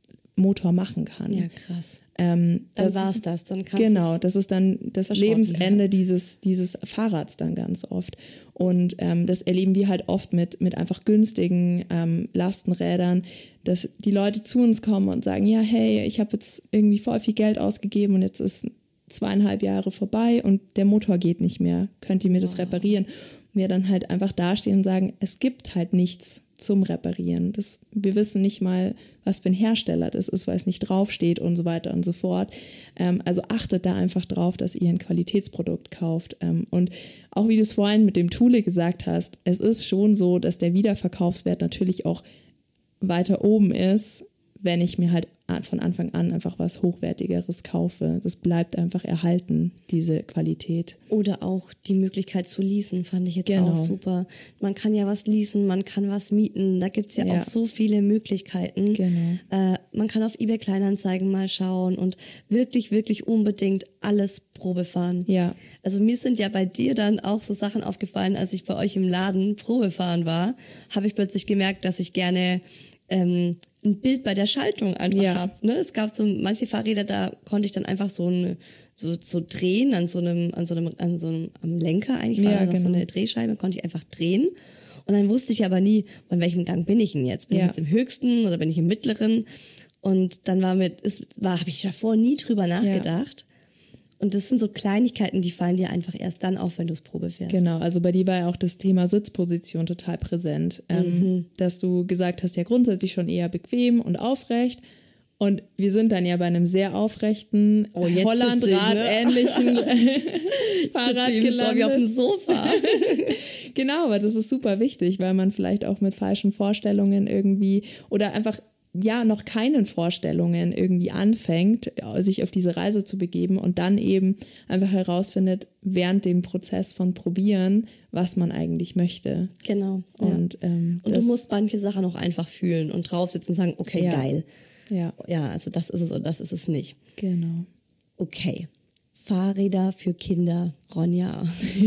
E: Motor machen kann.
A: Ja, krass.
E: Ähm,
A: dann war es das. Dann kannst
E: genau, das ist dann das Lebensende dieses, dieses Fahrrads dann ganz oft. Und ähm, das erleben wir halt oft mit, mit einfach günstigen ähm, Lastenrädern, dass die Leute zu uns kommen und sagen, ja, hey, ich habe jetzt irgendwie voll viel Geld ausgegeben und jetzt ist zweieinhalb Jahre vorbei und der Motor geht nicht mehr. Könnt ihr mir das reparieren? Und wir dann halt einfach dastehen und sagen, es gibt halt nichts zum Reparieren. Das, wir wissen nicht mal, was für ein Hersteller das ist, weil es nicht draufsteht und so weiter und so fort. Ähm, also achtet da einfach drauf, dass ihr ein Qualitätsprodukt kauft. Ähm, und auch wie du es vorhin mit dem Thule gesagt hast, es ist schon so, dass der Wiederverkaufswert natürlich auch weiter oben ist, wenn ich mir halt von Anfang an einfach was Hochwertigeres kaufe. Das bleibt einfach erhalten, diese Qualität.
A: Oder auch die Möglichkeit zu leasen, fand ich jetzt
E: Genau.
A: auch super. Man kann ja was leasen, man kann was mieten, da gibt's ja,
E: Ja.
A: auch so viele Möglichkeiten.
E: Genau.
A: Äh, man kann auf eBay Kleinanzeigen mal schauen und wirklich, wirklich unbedingt alles Probe fahren.
E: Ja.
A: Also mir sind ja bei dir dann auch so Sachen aufgefallen, als ich bei euch im Laden Probe fahren war, habe ich plötzlich gemerkt, dass ich gerne ähm, ein Bild bei der Schaltung einfach
E: Ja.
A: habe. Ne? Es gab so manche Fahrräder, da konnte ich dann einfach so ein so, so drehen an so einem an so einem an so einem am Lenker eigentlich war
E: Ja,
A: da noch so
E: genau.
A: eine Drehscheibe, konnte ich einfach drehen. Und dann wusste ich aber nie, an welchem Gang bin ich denn jetzt? Bin
E: Ja.
A: ich jetzt im höchsten oder bin ich im mittleren? Und dann war mit ist war habe ich davor nie drüber nachgedacht. Und das sind so Kleinigkeiten, die fallen dir einfach erst dann auf, wenn du es Probe fährst.
E: Genau, also bei dir war ja auch das Thema Sitzposition total präsent, ähm,
A: Mhm.
E: dass du gesagt hast, ja grundsätzlich schon eher bequem und aufrecht. Und wir sind dann ja bei einem sehr aufrechten,
A: Oh, jetzt
E: Hollandrad-ähnlichen Fahrrad
A: Sitze wie auf dem
E: gelandet.
A: Sofa.
E: Genau, aber das ist super wichtig, weil man vielleicht auch mit falschen Vorstellungen irgendwie oder einfach ja noch keinen Vorstellungen irgendwie anfängt, sich auf diese Reise zu begeben und dann eben einfach herausfindet, während dem Prozess von Probieren, was man eigentlich möchte.
A: Genau.
E: Und,
A: ja.
E: ähm,
A: und
E: das-
A: du musst manche Sachen auch einfach fühlen und drauf sitzen und sagen, okay,
E: Ja.
A: geil.
E: Ja,
A: Ja, also das ist es und das ist es nicht.
E: genau.
A: Okay. Fahrräder für Kinder, Ronja.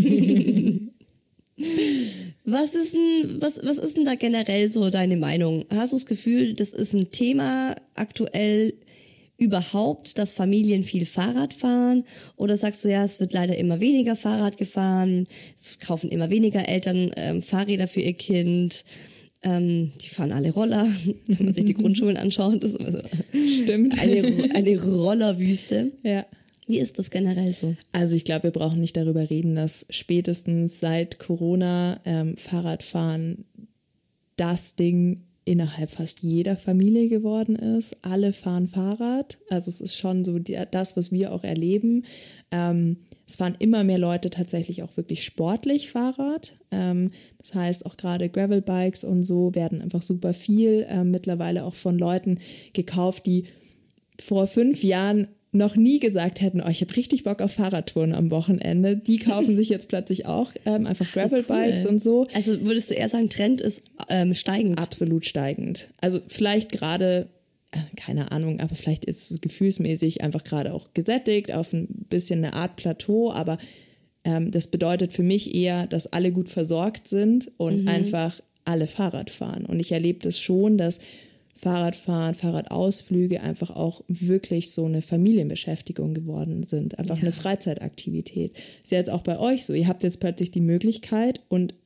A: Was ist denn, was, was ist denn da generell so deine Meinung? Hast du das Gefühl, das ist ein Thema aktuell überhaupt, dass Familien viel Fahrrad fahren? Oder sagst du, ja, es wird leider immer weniger Fahrrad gefahren, es kaufen immer weniger Eltern ähm, Fahrräder für ihr Kind, ähm, die fahren alle Roller, wenn man sich die Grundschulen anschaut, das ist immer so
E: Stimmt.
A: eine, eine Rollerwüste.
E: Ja.
A: Wie ist das generell so?
E: Also ich glaube, wir brauchen nicht darüber reden, dass spätestens seit Corona ähm, Fahrradfahren das Ding innerhalb fast jeder Familie geworden ist. Alle fahren Fahrrad. Also es ist schon so die, das, was wir auch erleben. Ähm, es fahren immer mehr Leute tatsächlich auch wirklich sportlich Fahrrad. Ähm, das heißt, auch gerade Gravelbikes und so werden einfach super viel ähm, mittlerweile auch von Leuten gekauft, die vor fünf Jahren noch nie gesagt hätten, oh, ich habe richtig Bock auf Fahrradtouren am Wochenende. Die kaufen sich jetzt plötzlich auch ähm, einfach Gravelbikes
A: Cool.
E: und so.
A: Also würdest du eher sagen, Trend ist ähm, steigend?
E: Absolut steigend. Also vielleicht gerade, äh, keine Ahnung, aber vielleicht ist es gefühlsmäßig einfach gerade auch gesättigt auf ein bisschen eine Art Plateau, aber ähm, das bedeutet für mich eher, dass alle gut versorgt sind und
A: Mhm.
E: einfach alle Fahrrad fahren. Und ich erlebe das schon, dass Fahrradfahren, Fahrradausflüge einfach auch wirklich so eine Familienbeschäftigung geworden sind. Einfach
A: Ja.
E: eine Freizeitaktivität. Ist ja jetzt auch bei euch so. Ihr habt jetzt plötzlich die Möglichkeit und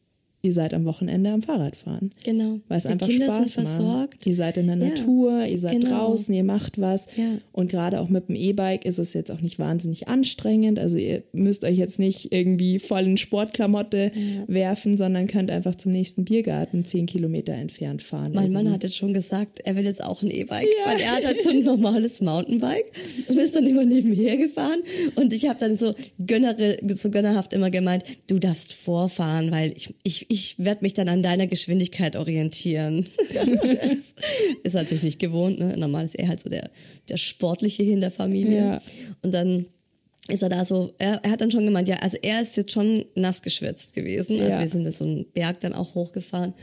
E: ihr seid am Wochenende am Fahrradfahren.
A: Genau.
E: Weil es
A: Die
E: einfach
A: Kinder
E: Spaß
A: sind
E: macht.
A: versorgt.
E: Ihr seid in der
A: Ja,
E: Natur, ihr seid
A: genau.
E: draußen, ihr macht was.
A: Ja.
E: Und gerade auch mit dem E-Bike ist es jetzt auch nicht wahnsinnig anstrengend. Also ihr müsst euch jetzt nicht irgendwie voll in Sportklamotte
A: Ja.
E: werfen, sondern könnt einfach zum nächsten Biergarten zehn Kilometer entfernt fahren.
A: Mein Mann
E: irgendwie.
A: hat jetzt schon gesagt, er will jetzt auch ein E-Bike, weil er hat halt so ein normales Mountainbike und ist dann immer nebenher gefahren und ich habe dann so, gönnere, so gönnerhaft immer gemeint, du darfst vorfahren, weil ich, ich, ich werde mich dann an deiner Geschwindigkeit orientieren. Ist natürlich nicht gewohnt, ne? Normal ist er halt so der, der Sportliche hier in der Familie.
E: Ja.
A: Und dann ist er da so, er, er hat dann schon gemeint, ja, also er ist jetzt schon nass geschwitzt gewesen. Also
E: Ja.
A: wir sind jetzt so einen Berg dann auch hochgefahren.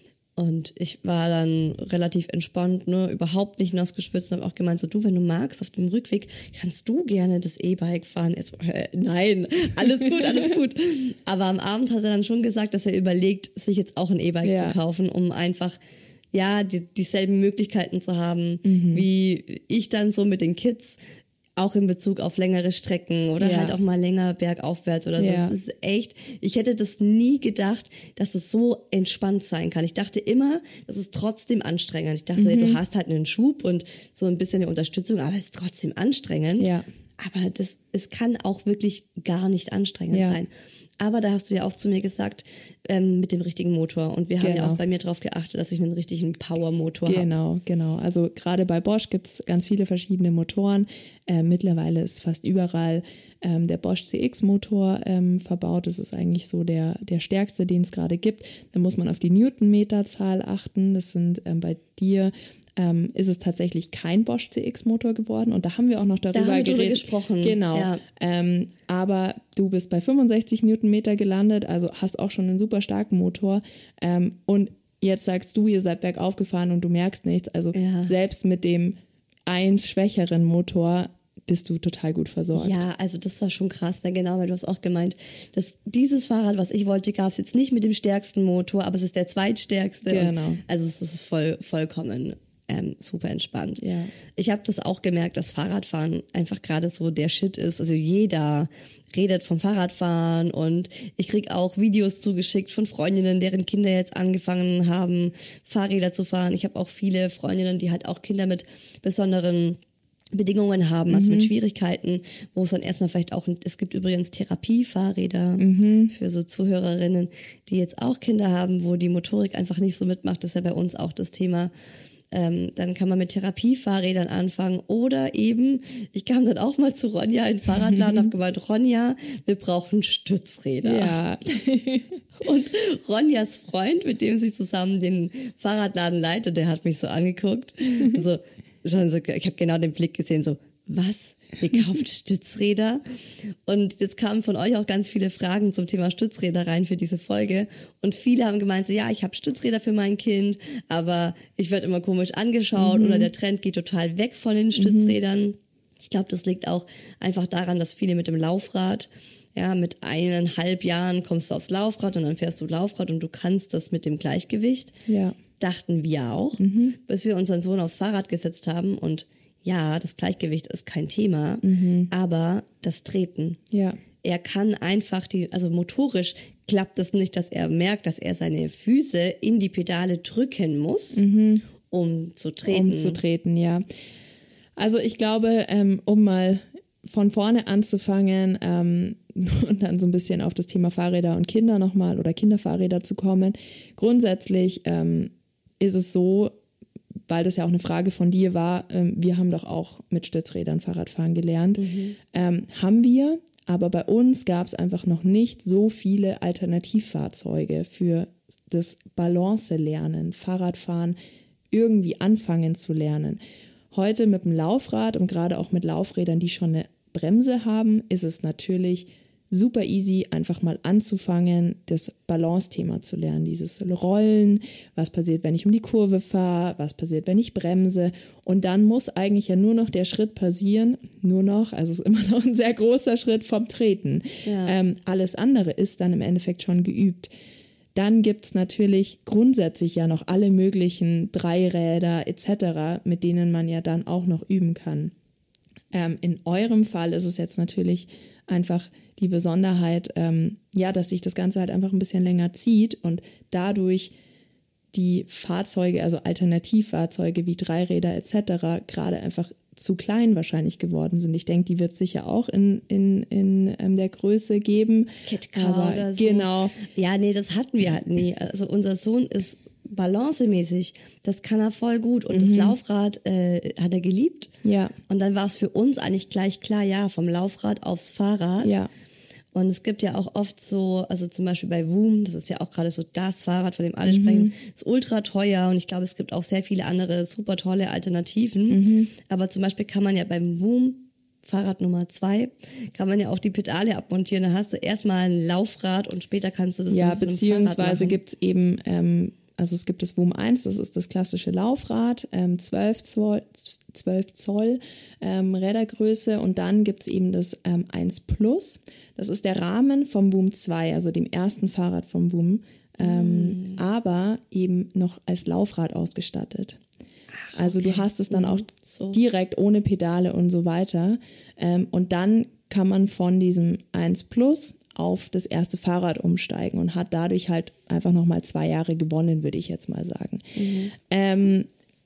A: Und ich war dann relativ entspannt, ne, überhaupt nicht nass geschwitzt und habe auch gemeint, so du, wenn du magst, auf dem Rückweg kannst du gerne das E-Bike fahren. Er so, äh, nein, alles gut, alles gut. Aber am Abend hat er dann schon gesagt, dass er überlegt, sich jetzt auch ein E-Bike
E: Ja.
A: zu kaufen, um einfach ja die, dieselben Möglichkeiten zu haben, wie ich dann so mit den Kids, auch in Bezug auf längere Strecken oder
E: Ja.
A: halt auch mal länger bergaufwärts oder so.
E: Ja.
A: Es ist echt, ich hätte das nie gedacht, dass es so entspannt sein kann. Ich dachte immer, das ist trotzdem anstrengend. Ich dachte, so, ja, du hast halt einen Schub und so ein bisschen eine Unterstützung, aber es ist trotzdem anstrengend.
E: Ja.
A: Aber das, es kann auch wirklich gar nicht anstrengend
E: Ja.
A: sein. Aber da hast du ja auch zu mir gesagt, ähm, mit dem richtigen Motor. Und wir haben ja
E: Genau.
A: auch bei mir drauf geachtet, dass ich einen richtigen Power-Motor habe.
E: Genau, genau. Also gerade bei Bosch gibt es ganz viele verschiedene Motoren. Äh, mittlerweile ist fast überall ähm, der Bosch C X-Motor ähm, verbaut. Das ist eigentlich so der, der stärkste, den es gerade gibt. Da muss man auf die Newtonmeterzahl achten. Das sind ähm, bei dir ähm, ist es tatsächlich kein Bosch C X-Motor geworden. Und da haben wir auch noch darüber
A: haben wir drüber
E: geredet.
A: gesprochen,
E: Genau.
A: ja.
E: Ähm, aber du bist bei fünfundsechzig Newtonmeter gelandet, also hast auch schon einen super starken Motor. Ähm, und jetzt sagst du, ihr seid bergauf gefahren und du merkst nichts. Also
A: Ja.
E: selbst mit dem eins schwächeren Motor bist du total gut versorgt.
A: Ja, also das war schon krass, ne? Genau, weil du hast auch gemeint, dass dieses Fahrrad, was ich wollte, gab es jetzt nicht mit dem stärksten Motor, aber es ist der zweitstärkste.
E: Genau.
A: Und also es ist voll, vollkommen ähm, super entspannt.
E: Ja.
A: Ich habe das auch gemerkt, dass Fahrradfahren einfach gerade so der Shit ist. Also jeder redet vom Fahrradfahren und ich krieg auch Videos zugeschickt von Freundinnen, deren Kinder jetzt angefangen haben, Fahrräder zu fahren. Ich habe auch viele Freundinnen, die halt auch Kinder mit besonderen Bedingungen haben, also mit Schwierigkeiten, wo es dann erstmal vielleicht auch, es gibt übrigens Therapiefahrräder für so Zuhörerinnen, die jetzt auch Kinder haben, wo die Motorik einfach nicht so mitmacht, das ist ja bei uns auch das Thema. Ähm, dann kann man mit Therapiefahrrädern anfangen oder eben, ich kam dann auch mal zu Ronja in den Fahrradladen und habe gemeint, Ronja, wir brauchen Stützräder.
E: Ja.
A: Und Ronjas Freund, mit dem sie zusammen den Fahrradladen leitet, der hat mich so angeguckt. So, schon so, ich habe genau den Blick gesehen, so, was? Ihr kauft Stützräder? Und jetzt kamen von euch auch ganz viele Fragen zum Thema Stützräder rein für diese Folge. Und viele haben gemeint, so, ja, ich habe Stützräder für mein Kind, aber ich werde immer komisch angeschaut oder der Trend geht total weg von den Stützrädern. Ich glaube, das liegt auch einfach daran, dass viele mit dem Laufrad, ja, mit eineinhalb Jahren kommst du aufs Laufrad und dann fährst du Laufrad und du kannst das mit dem Gleichgewicht.
E: Ja.
A: Dachten wir auch, bis wir unseren Sohn aufs Fahrrad gesetzt haben und ja, das Gleichgewicht ist kein Thema, aber das Treten.
E: Ja.
A: Er kann einfach die, also motorisch klappt es nicht, dass er merkt, dass er seine Füße in die Pedale drücken muss, um zu treten.
E: Um zu treten, ja. Also ich glaube, ähm, um mal von vorne anzufangen ähm, und dann so ein bisschen auf das Thema Fahrräder und Kinder nochmal oder Kinderfahrräder zu kommen. Grundsätzlich ähm, ist es so, weil das ja auch eine Frage von dir war, ähm, wir haben doch auch mit Stützrädern Fahrradfahren gelernt.
A: Mhm.
E: Ähm, haben wir, aber bei uns gab es einfach noch nicht so viele Alternativfahrzeuge für das Balance-Lernen, Fahrradfahren irgendwie anfangen zu lernen. Heute mit dem Laufrad und gerade auch mit Laufrädern, die schon eine Bremse haben, ist es natürlich super easy, einfach mal anzufangen, das Balance-Thema zu lernen. Dieses Rollen, was passiert, wenn ich um die Kurve fahre, was passiert, wenn ich bremse. Und dann muss eigentlich ja nur noch der Schritt passieren, nur noch, also es ist immer noch ein sehr großer Schritt vom Treten.
A: Ja.
E: Ähm, alles andere ist dann im Endeffekt schon geübt. Dann gibt's natürlich grundsätzlich ja noch alle möglichen Dreiräder et cetera, mit denen man ja dann auch noch üben kann. Ähm, in eurem Fall ist es jetzt natürlich einfach die Besonderheit, ähm, ja, dass sich das Ganze halt einfach ein bisschen länger zieht und dadurch die Fahrzeuge, also Alternativfahrzeuge wie Dreiräder et cetera gerade einfach zu klein wahrscheinlich geworden sind. Ich denke, die wird es sicher auch in, in, in ähm, der Größe geben.
A: KitKat oder so.
E: Genau.
A: Ja, nee, das hatten wir halt nie. Also unser Sohn ist balancemäßig, das kann er voll gut und mhm. das Laufrad äh, hat er geliebt.
E: Ja.
A: Und dann war es für uns eigentlich gleich klar, ja, vom Laufrad aufs Fahrrad.
E: Ja.
A: Und es gibt ja auch oft so, also zum Beispiel bei Voom, das ist ja auch gerade so das Fahrrad, von dem alle mhm. sprechen, ist ultra teuer und ich glaube, es gibt auch sehr viele andere super tolle Alternativen. Mhm. Aber zum Beispiel kann man ja beim Voom Fahrrad Nummer zwei, kann man ja auch die Pedale abmontieren. Dann hast du erstmal ein Laufrad und später kannst du das
E: ja,
A: dann zu einem
E: beziehungsweise
A: Fahrrad machen.
E: Gibt's eben, ähm, also es gibt das Voom eins, das ist das klassische Laufrad, ähm, zwölf Zoll, zwölf Zoll ähm, Rädergröße und dann gibt's eben das ähm, eins Plus. Das ist der Rahmen vom Voom zwei, also dem ersten Fahrrad vom Voom, ähm, mm. aber eben noch als Laufrad ausgestattet. Ach, also okay. Du hast es dann auch so direkt ohne Pedale und so weiter. Ähm, und dann kann man von diesem eins Plus auf das erste Fahrrad umsteigen und hat dadurch halt einfach nochmal zwei Jahre gewonnen, würde ich jetzt mal sagen. Mhm. Ähm,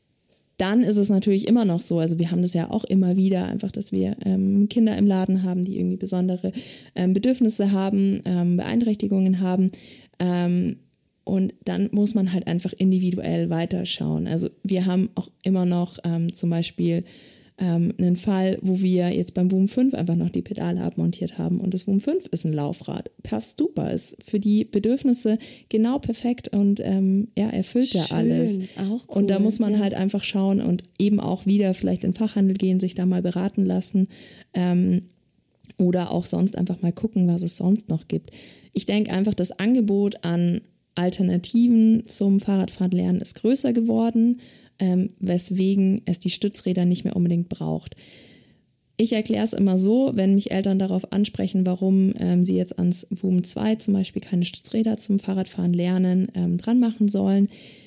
E: dann ist es natürlich immer noch so, also wir haben das ja auch immer wieder, einfach, dass wir ähm, Kinder im Laden haben, die irgendwie besondere ähm, Bedürfnisse haben, ähm, Beeinträchtigungen haben. Ähm, und dann muss man halt einfach individuell weiterschauen. Also wir haben auch immer noch ähm, zum Beispiel ähm, einen Fall, wo wir jetzt beim Voom fünf einfach noch die Pedale abmontiert haben. Und das Voom fünf ist ein Laufrad. Passt super, ist für die Bedürfnisse genau perfekt und ähm, ja, erfüllt ja alles.
A: Auch cool.
E: Und da muss man
A: ja.
E: halt einfach schauen und eben auch wieder vielleicht in den Fachhandel gehen, sich da mal beraten lassen ähm, oder auch sonst einfach mal gucken, was es sonst noch gibt. Ich denke einfach, das Angebot an Alternativen zum Fahrradfahren lernen ist größer geworden, ähm, weswegen es die Stützräder nicht mehr unbedingt braucht. Ich erkläre es immer so, wenn mich Eltern darauf ansprechen, warum ähm, sie jetzt ans Voom zwei zum Beispiel keine Stützräder zum Fahrradfahren lernen ähm, dran machen sollen,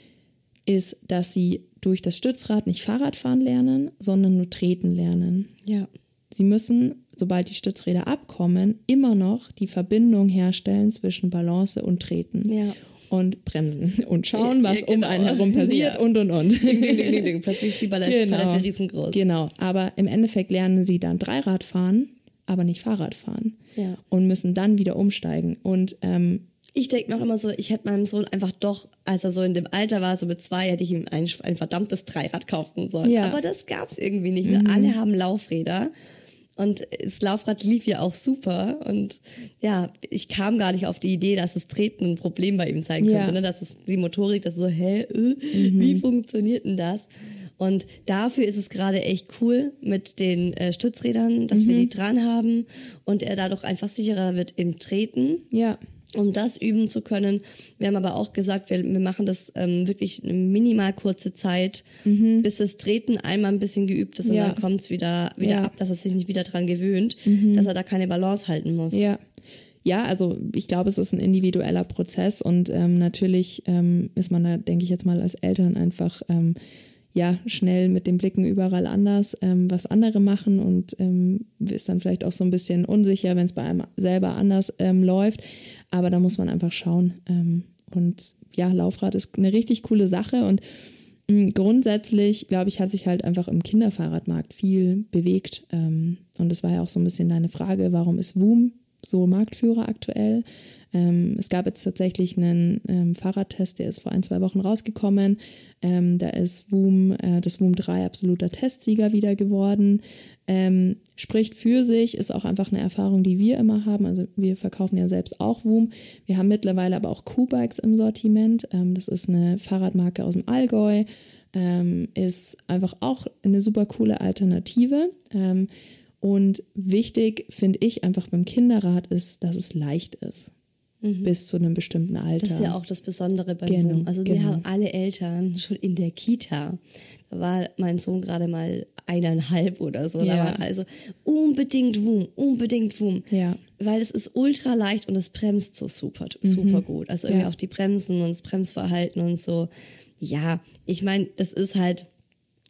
E: ist, dass sie durch das Stützrad nicht Fahrradfahren lernen, sondern nur treten lernen.
A: Ja.
E: Sie müssen, sobald die Stützräder abkommen, immer noch die Verbindung herstellen zwischen Balance und Treten.
A: Ja.
E: Und bremsen und schauen, was
A: ja, genau.
E: um einen herum passiert ja. und, und, und.
A: Ding, ding, ding, ding. Plötzlich ist die Palette,
E: genau.
A: Palette riesengroß.
E: Genau, aber im Endeffekt lernen sie dann Dreirad fahren, aber nicht Fahrrad fahren.
A: Ja.
E: Und müssen dann wieder umsteigen. Und ähm,
A: ich denke mir auch immer so, ich hätte meinem Sohn einfach doch, als er so in dem Alter war, so mit zwei, hätte ich ihm ein, ein verdammtes Dreirad kaufen sollen.
E: Ja.
A: Aber das gab's irgendwie nicht mehr.
E: Mhm.
A: Alle haben Laufräder. Und das Laufrad lief ja auch super und ja, ich kam gar nicht auf die Idee, dass das Treten ein Problem bei ihm sein könnte,
E: ja.
A: ne? Dass es die Motorik, das so, hä, äh, mhm. wie funktioniert denn das? Und dafür ist es gerade echt cool mit den äh, Stützrädern, dass mhm. wir die dran haben und er dadurch einfach sicherer wird im Treten.
E: Ja.
A: Um das üben zu können. Wir haben aber auch gesagt, wir, wir machen das ähm, wirklich eine minimal kurze Zeit, mhm. bis das Treten einmal ein bisschen geübt ist und
E: ja.
A: dann kommt es wieder, wieder
E: ja.
A: ab, dass er sich nicht wieder dran gewöhnt,
E: mhm.
A: dass er da keine Balance halten muss.
E: Ja, ja, also ich glaube, es ist ein individueller Prozess und ähm, natürlich ähm, ist man da, denke ich jetzt mal, als Eltern einfach ähm, ja schnell mit den Blicken überall anders, ähm, was andere machen und ähm, ist dann vielleicht auch so ein bisschen unsicher, wenn es bei einem selber anders ähm, läuft. Aber da muss man einfach schauen. Ähm, und ja, Laufrad ist eine richtig coole Sache und mh, grundsätzlich, glaube ich, hat sich halt einfach im Kinderfahrradmarkt viel bewegt. Ähm, und das war ja auch so ein bisschen deine Frage, warum ist Voom so Marktführer aktuell? Ähm, es gab jetzt tatsächlich einen ähm, Fahrradtest, der ist vor ein, zwei Wochen rausgekommen. Ähm, da ist Voom, äh, das Voom drei absoluter Testsieger wieder geworden. Ähm, spricht für sich, ist auch einfach eine Erfahrung, die wir immer haben. Also wir verkaufen ja selbst auch Voom. Wir haben mittlerweile aber auch Q-Bikes im Sortiment. Ähm, das ist eine Fahrradmarke aus dem Allgäu. Ähm, ist einfach auch eine super coole Alternative. Ähm, und wichtig, finde ich, einfach beim Kinderrad ist, dass es leicht ist. Mhm. Bis zu einem bestimmten Alter.
A: Das ist ja auch das Besondere beim
E: genau,
A: Voom. Also
E: genau.
A: wir haben alle Eltern schon in der Kita. Da war mein Sohn gerade mal eineinhalb oder so.
E: Ja.
A: Da war also unbedingt Voom, unbedingt Voom.
E: Ja.
A: Weil es ist ultra leicht und es bremst so super, super
E: mhm.
A: gut. Also irgendwie
E: ja.
A: auch die Bremsen und das Bremsverhalten und so. Ja, ich meine, das ist halt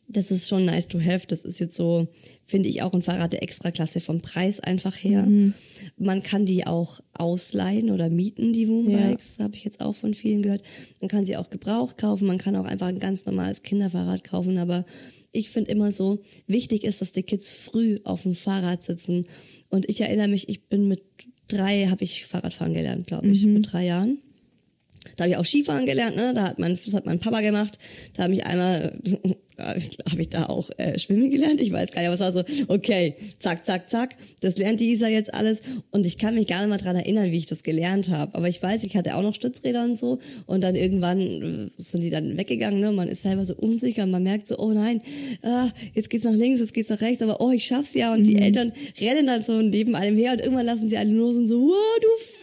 A: das ist schon nice to have. Das ist jetzt so, finde ich, auch ein Fahrrad der Extraklasse vom Preis einfach her.
E: Mhm.
A: Man kann die auch ausleihen oder mieten, die Woombikes, ja. Habe ich jetzt auch von vielen gehört. Man kann sie auch gebraucht kaufen, man kann auch einfach ein ganz normales Kinderfahrrad kaufen, aber ich finde immer so, wichtig ist, dass die Kids früh auf dem Fahrrad sitzen. Und ich erinnere mich, ich bin mit drei, habe ich Fahrradfahren gelernt, glaube ich, mhm. mit drei Jahren. Da habe ich auch Skifahren gelernt, ne? Da hat mein, das hat mein Papa gemacht. Da habe ich einmal, habe ich da auch äh, schwimmen gelernt. Ich weiß gar nicht, aber es war so, okay, zack, zack, zack. Das lernt die Isa jetzt alles. Und ich kann mich gar nicht mal dran erinnern, wie ich das gelernt habe. Aber ich weiß, ich hatte auch noch Stützräder und so. Und dann irgendwann sind die dann weggegangen, ne? Man ist selber so unsicher. Man merkt so, oh nein, ah, jetzt geht's nach links, jetzt geht's nach rechts. Aber oh, ich schaff's ja. Und mhm. die Eltern rennen dann so neben einem her. Und irgendwann lassen sie alle los und so, wow,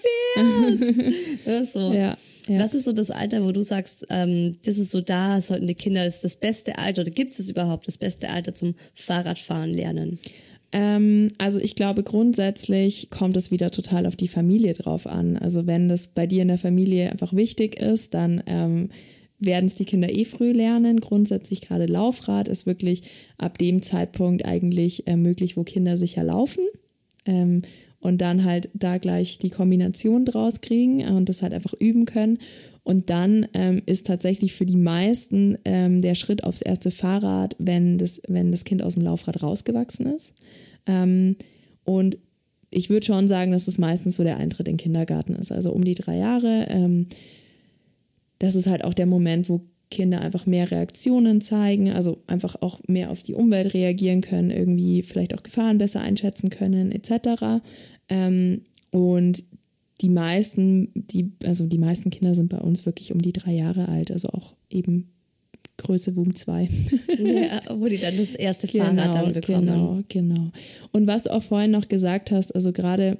A: du fährst. Ja, so.
E: Ja. Ja.
A: Was ist so das Alter, wo du sagst, ähm, das ist so da, sollten die Kinder, das ist das beste Alter, oder gibt es überhaupt das beste Alter zum Fahrradfahren lernen?
E: Ähm, also ich glaube, grundsätzlich kommt es wieder total auf die Familie drauf an. Also wenn das bei dir in der Familie einfach wichtig ist, dann ähm, werden es die Kinder eh früh lernen. Grundsätzlich gerade Laufrad ist wirklich ab dem Zeitpunkt eigentlich äh, möglich, wo Kinder sicher laufen. Ähm, Und dann halt da gleich die Kombination draus kriegen und das halt einfach üben können. Und dann ähm, ist tatsächlich für die meisten ähm, der Schritt aufs erste Fahrrad, wenn das, wenn das Kind aus dem Laufrad rausgewachsen ist. Ähm, und ich würde schon sagen, dass es meistens so der Eintritt in den Kindergarten ist. Also um die drei Jahre. Ähm, das ist halt auch der Moment, wo Kinder einfach mehr Reaktionen zeigen, also einfach auch mehr auf die Umwelt reagieren können, irgendwie vielleicht auch Gefahren besser einschätzen können, et cetera. Ähm, und die meisten, die, also die meisten Kinder sind bei uns wirklich um die drei Jahre alt, also auch eben Größe Woom zwei.
A: Ja, wo die dann das erste
E: genau,
A: Fahrrad dann bekommen.
E: Genau, genau. Und was du auch vorhin noch gesagt hast, also gerade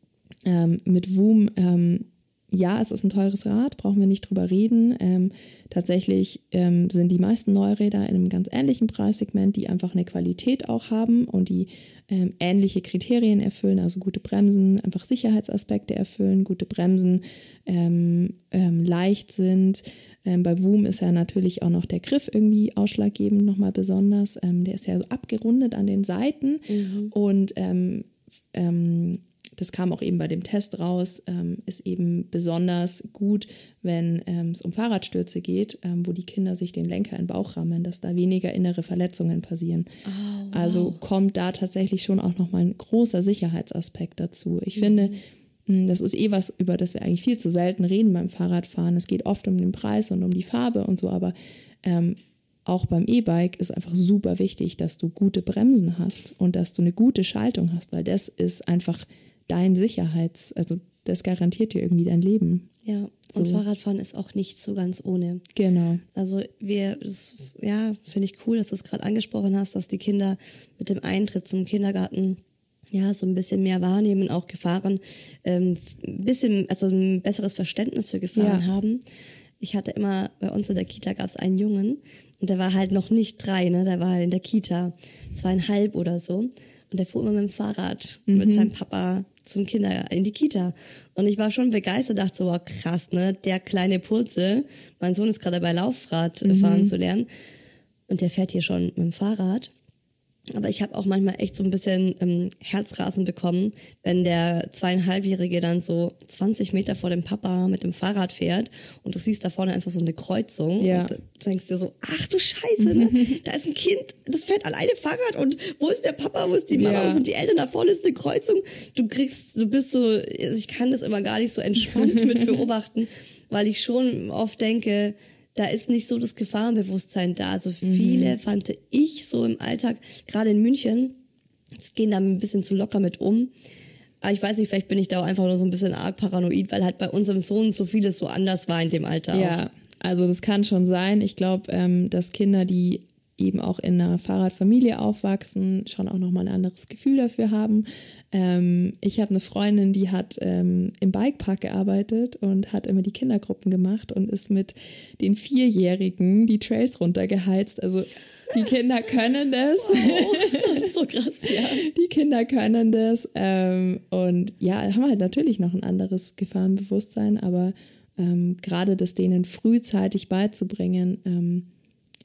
E: ähm, mit Woom, ähm, ja, es ist ein teures Rad, brauchen wir nicht drüber reden. Ähm, tatsächlich ähm, sind die meisten Neuräder in einem ganz ähnlichen Preissegment, die einfach eine Qualität auch haben und die ähm, ähnliche Kriterien erfüllen, also gute Bremsen, einfach Sicherheitsaspekte erfüllen, gute Bremsen, ähm, ähm, leicht sind. Ähm, bei Woom ist ja natürlich auch noch der Griff irgendwie ausschlaggebend nochmal besonders. Ähm, der ist ja so abgerundet an den Seiten mhm. und ähm, ähm, das kam auch eben bei dem Test raus, ähm, ist eben besonders gut, wenn ähm, es um Fahrradstürze geht, ähm, wo die Kinder sich den Lenker in den Bauch rammen, dass da weniger innere Verletzungen passieren. Oh, wow. Also kommt da tatsächlich schon auch nochmal ein großer Sicherheitsaspekt dazu. Ich mhm. finde, mh, das ist eh was, über das wir eigentlich viel zu selten reden beim Fahrradfahren. Es geht oft um den Preis und um die Farbe und so, aber ähm, auch beim E-Bike ist einfach super wichtig, dass du gute Bremsen hast und dass du eine gute Schaltung hast, weil das ist einfach dein Sicherheits-, also das garantiert dir irgendwie dein Leben.
A: Ja,
E: so.
A: Und Fahrradfahren ist auch nicht so ganz ohne.
E: Genau.
A: Also wir, das, ja, finde ich cool, dass du es gerade angesprochen hast, dass die Kinder mit dem Eintritt zum Kindergarten ja so ein bisschen mehr wahrnehmen, auch Gefahren, ähm, ein bisschen, also ein besseres Verständnis für Gefahren ja. haben. Ich hatte immer, bei uns in der Kita gab es einen Jungen und der war halt noch nicht drei, ne, der war halt in der Kita, zweieinhalb oder so. Und der fuhr immer mit dem Fahrrad mhm. mit seinem Papa zum Kinder in die Kita. Und ich war schon begeistert, dachte so, wow, krass, ne, der kleine Purzel. Mein Sohn ist gerade dabei, Laufrad mhm. fahren zu lernen. Und der fährt hier schon mit dem Fahrrad. Aber ich habe auch manchmal echt so ein bisschen ähm, Herzrasen bekommen, wenn der zweieinhalbjährige dann so zwanzig Meter vor dem Papa mit dem Fahrrad fährt und du siehst da vorne einfach so eine Kreuzung
E: ja.
A: und du denkst dir so, ach du Scheiße, ne? Da ist ein Kind, das fährt alleine Fahrrad und wo ist der Papa, wo ist die Mama, ja. wo sind die Eltern, da vorne ist eine Kreuzung. Du kriegst, du bist so, ich kann das immer gar nicht so entspannt mit beobachten, weil ich schon oft denke, da ist nicht so das Gefahrenbewusstsein da. Also viele, mhm. fand ich so im Alltag, gerade in München, gehen da ein bisschen zu locker mit um. Aber ich weiß nicht, vielleicht bin ich da auch einfach nur so ein bisschen arg paranoid, weil halt bei unserem Sohn so vieles so anders war in dem Alter
E: ja,
A: auch.
E: Ja, also das kann schon sein. Ich glaube, ähm, dass Kinder, die eben auch in einer Fahrradfamilie aufwachsen, schon auch nochmal ein anderes Gefühl dafür haben. Ähm, ich habe eine Freundin, die hat ähm, im Bikepark gearbeitet und hat immer die Kindergruppen gemacht und ist mit den Vierjährigen die Trails runtergeheizt. Also die Kinder können das.
A: Wow, das ist so krass, ja.
E: Die Kinder können das. Ähm, und ja, haben halt natürlich noch ein anderes Gefahrenbewusstsein, aber ähm, gerade das denen frühzeitig beizubringen, ähm,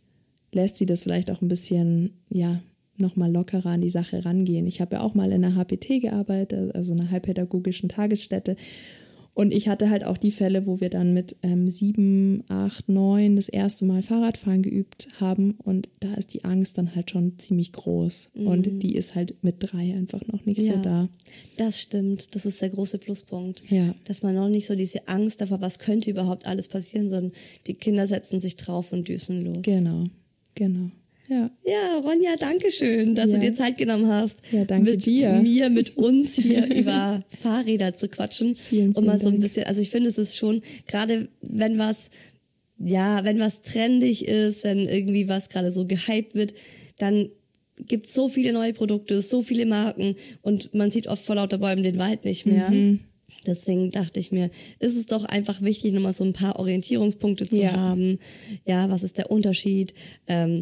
E: lässt sie das vielleicht auch ein bisschen, ja, nochmal lockerer an die Sache rangehen. Ich habe ja auch mal in einer H P T gearbeitet, also einer heilpädagogischen Tagesstätte. Und ich hatte halt auch die Fälle, wo wir dann mit ähm, sieben, acht, neun das erste Mal Fahrradfahren geübt haben. Und da ist die Angst dann halt schon ziemlich groß. Mhm. Und die ist halt mit drei einfach noch nicht ja, so da.
A: Das stimmt. Das ist der große Pluspunkt.
E: Ja.
A: Dass man noch nicht so diese Angst davor, was könnte überhaupt alles passieren, sondern die Kinder setzen sich drauf und düsen los.
E: Genau, genau. Ja.
A: ja, Ronja, danke schön, dass ja. du dir Zeit genommen hast,
E: ja, danke
A: mit
E: dir.
A: mir, mit uns hier über Fahrräder zu quatschen.
E: Vielen,
A: und mal so ein
E: Dank.
A: bisschen, also ich finde, es ist schon, gerade wenn was, ja, wenn was trendig ist, wenn irgendwie was gerade so gehypt wird, dann gibt's so viele neue Produkte, so viele Marken und man sieht oft vor lauter Bäumen den Wald nicht mehr.
E: Mhm.
A: Deswegen dachte ich mir, ist es doch einfach wichtig, nochmal so ein paar Orientierungspunkte zu
E: ja.
A: haben. Ja, was ist der Unterschied? Ähm,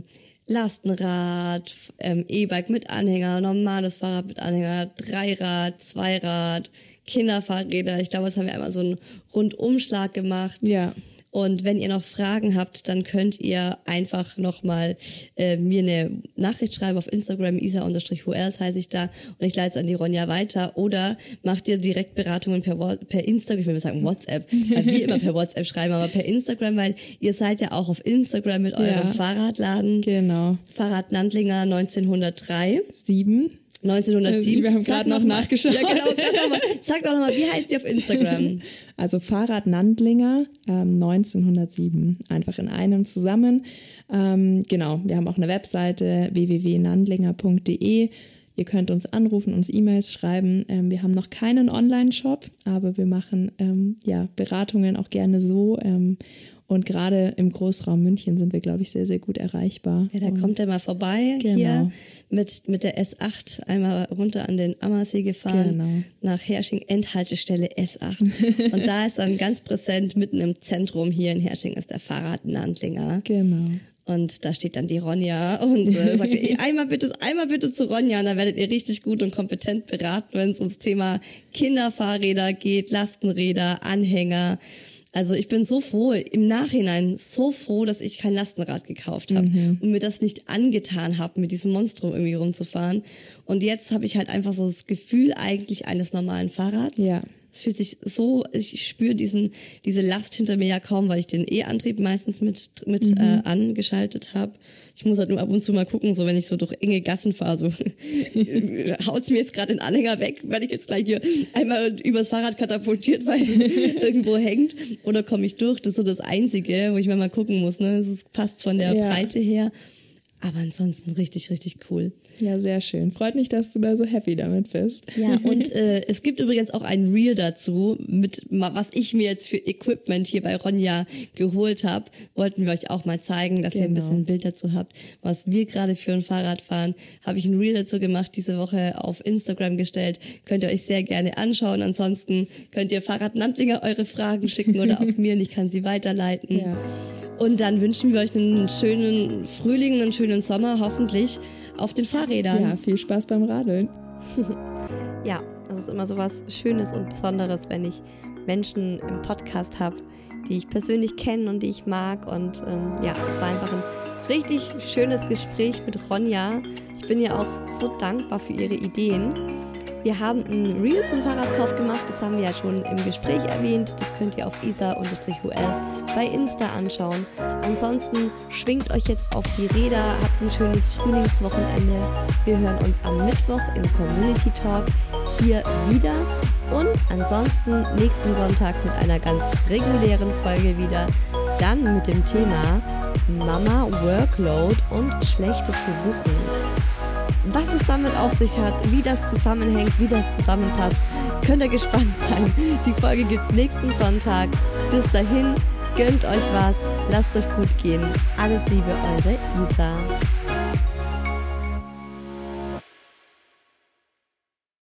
A: Lastenrad, ähm, E-Bike mit Anhänger, normales Fahrrad mit Anhänger, Dreirad, Zweirad, Kinderfahrräder. Ich glaube, das haben wir einmal so einen Rundumschlag gemacht.
E: Ja.
A: Und wenn ihr noch Fragen habt, dann könnt ihr einfach nochmal äh, mir eine Nachricht schreiben auf Instagram, isa-huers heiße ich da, und ich leite es an die Ronja weiter. Oder macht ihr direkt Beratungen per, per Instagram, ich will mal sagen WhatsApp, weil wir immer per WhatsApp schreiben, aber per Instagram, weil ihr seid ja auch auf Instagram mit eurem
E: ja,
A: Fahrradladen.
E: Genau.
A: Fahrrad Nandlinger neunzehnhundertdrei.
E: Sieben.
A: neunzehnhundertsieben.
E: Wir haben gerade noch, noch nachgeschaut.
A: Ja, genau, noch mal. Sag doch nochmal, wie heißt die auf Instagram?
E: Also Fahrrad Nandlinger ähm, neunzehnhundertsieben. Einfach in einem zusammen. Ähm, genau, wir haben auch eine Webseite w w w punkt nandlinger punkt d e. Ihr könnt uns anrufen, uns E-Mails schreiben. Ähm, wir haben noch keinen Online-Shop, aber wir machen ähm, ja Beratungen auch gerne so. Ähm, Und gerade im Großraum München sind wir, glaube ich, sehr, sehr gut erreichbar.
A: Ja, da
E: und
A: kommt er mal vorbei,
E: genau.
A: hier mit mit der S acht einmal runter an den Ammersee gefahren,
E: genau.
A: nach Hersching, Endhaltestelle S acht. Und da ist dann ganz präsent, mitten im Zentrum hier in Hersching ist der Fahrrad Nandlinger.
E: Genau.
A: Und da steht dann die Ronja und äh, sagt, ey, einmal bitte, einmal bitte zu Ronja, und da werdet ihr richtig gut und kompetent beraten, wenn es ums Thema Kinderfahrräder geht, Lastenräder, Anhänger. Also ich bin so froh, im Nachhinein so froh, dass ich kein Lastenrad gekauft habe mhm. und mir das nicht angetan habe, mit diesem Monstrum irgendwie rumzufahren. Und jetzt habe ich halt einfach so das Gefühl eigentlich eines normalen Fahrrads.
E: Ja.
A: Es fühlt sich so, ich spüre diesen diese Last hinter mir ja kaum, weil ich den E-Antrieb meistens mit mit mhm. äh, angeschaltet habe. Ich muss halt nur ab und zu mal gucken, so wenn ich so durch enge Gassen fahre, so haut's mir jetzt gerade den Anhänger weg, werde ich jetzt gleich hier einmal übers Fahrrad katapultiert, weil es irgendwo hängt, oder komme ich durch. Das ist so das Einzige, wo ich mir mal gucken muss, ne? Es passt von der
E: ja.
A: Breite her. Aber ansonsten richtig, richtig cool.
E: Ja, sehr schön. Freut mich, dass du da so happy damit bist.
A: Ja, und äh, es gibt übrigens auch ein Reel dazu, mit was ich mir jetzt für Equipment hier bei Ronja geholt habe. Wollten wir euch auch mal zeigen, dass genau. ihr ein bisschen ein Bild dazu habt, was wir gerade für ein Fahrrad fahren. Habe ich ein Reel dazu gemacht, diese Woche auf Instagram gestellt. Könnt ihr euch sehr gerne anschauen. Ansonsten könnt ihr Fahrrad Nandlinger eure Fragen schicken oder auch mir, und ich kann sie weiterleiten.
E: Ja.
A: Und dann wünschen wir euch einen schönen Frühling, einen schönen Sommer, hoffentlich auf den Fahrrädern.
E: Ja, viel Spaß beim Radeln.
A: Ja, das ist immer so was Schönes und Besonderes, wenn ich Menschen im Podcast habe, die ich persönlich kenne und die ich mag. Und ähm, ja, es war einfach ein richtig schönes Gespräch mit Ronja. Ich bin ihr auch so dankbar für ihre Ideen. Wir haben ein Reel zum Fahrradkauf gemacht, das haben wir ja schon im Gespräch erwähnt. Das könnt ihr auf isa-huers bei Insta anschauen. Ansonsten schwingt euch jetzt auf die Räder, habt ein schönes Frühlingswochenende. Wir hören uns am Mittwoch im Community Talk hier wieder. Und ansonsten nächsten Sonntag mit einer ganz regulären Folge wieder. Dann mit dem Thema Mama, Workload und schlechtes Gewissen. Was es damit auf sich hat, wie das zusammenhängt, wie das zusammenpasst, könnt ihr gespannt sein. Die Folge gibt's nächsten Sonntag. Bis dahin, gönnt euch was, lasst euch gut gehen. Alles Liebe, eure Isa.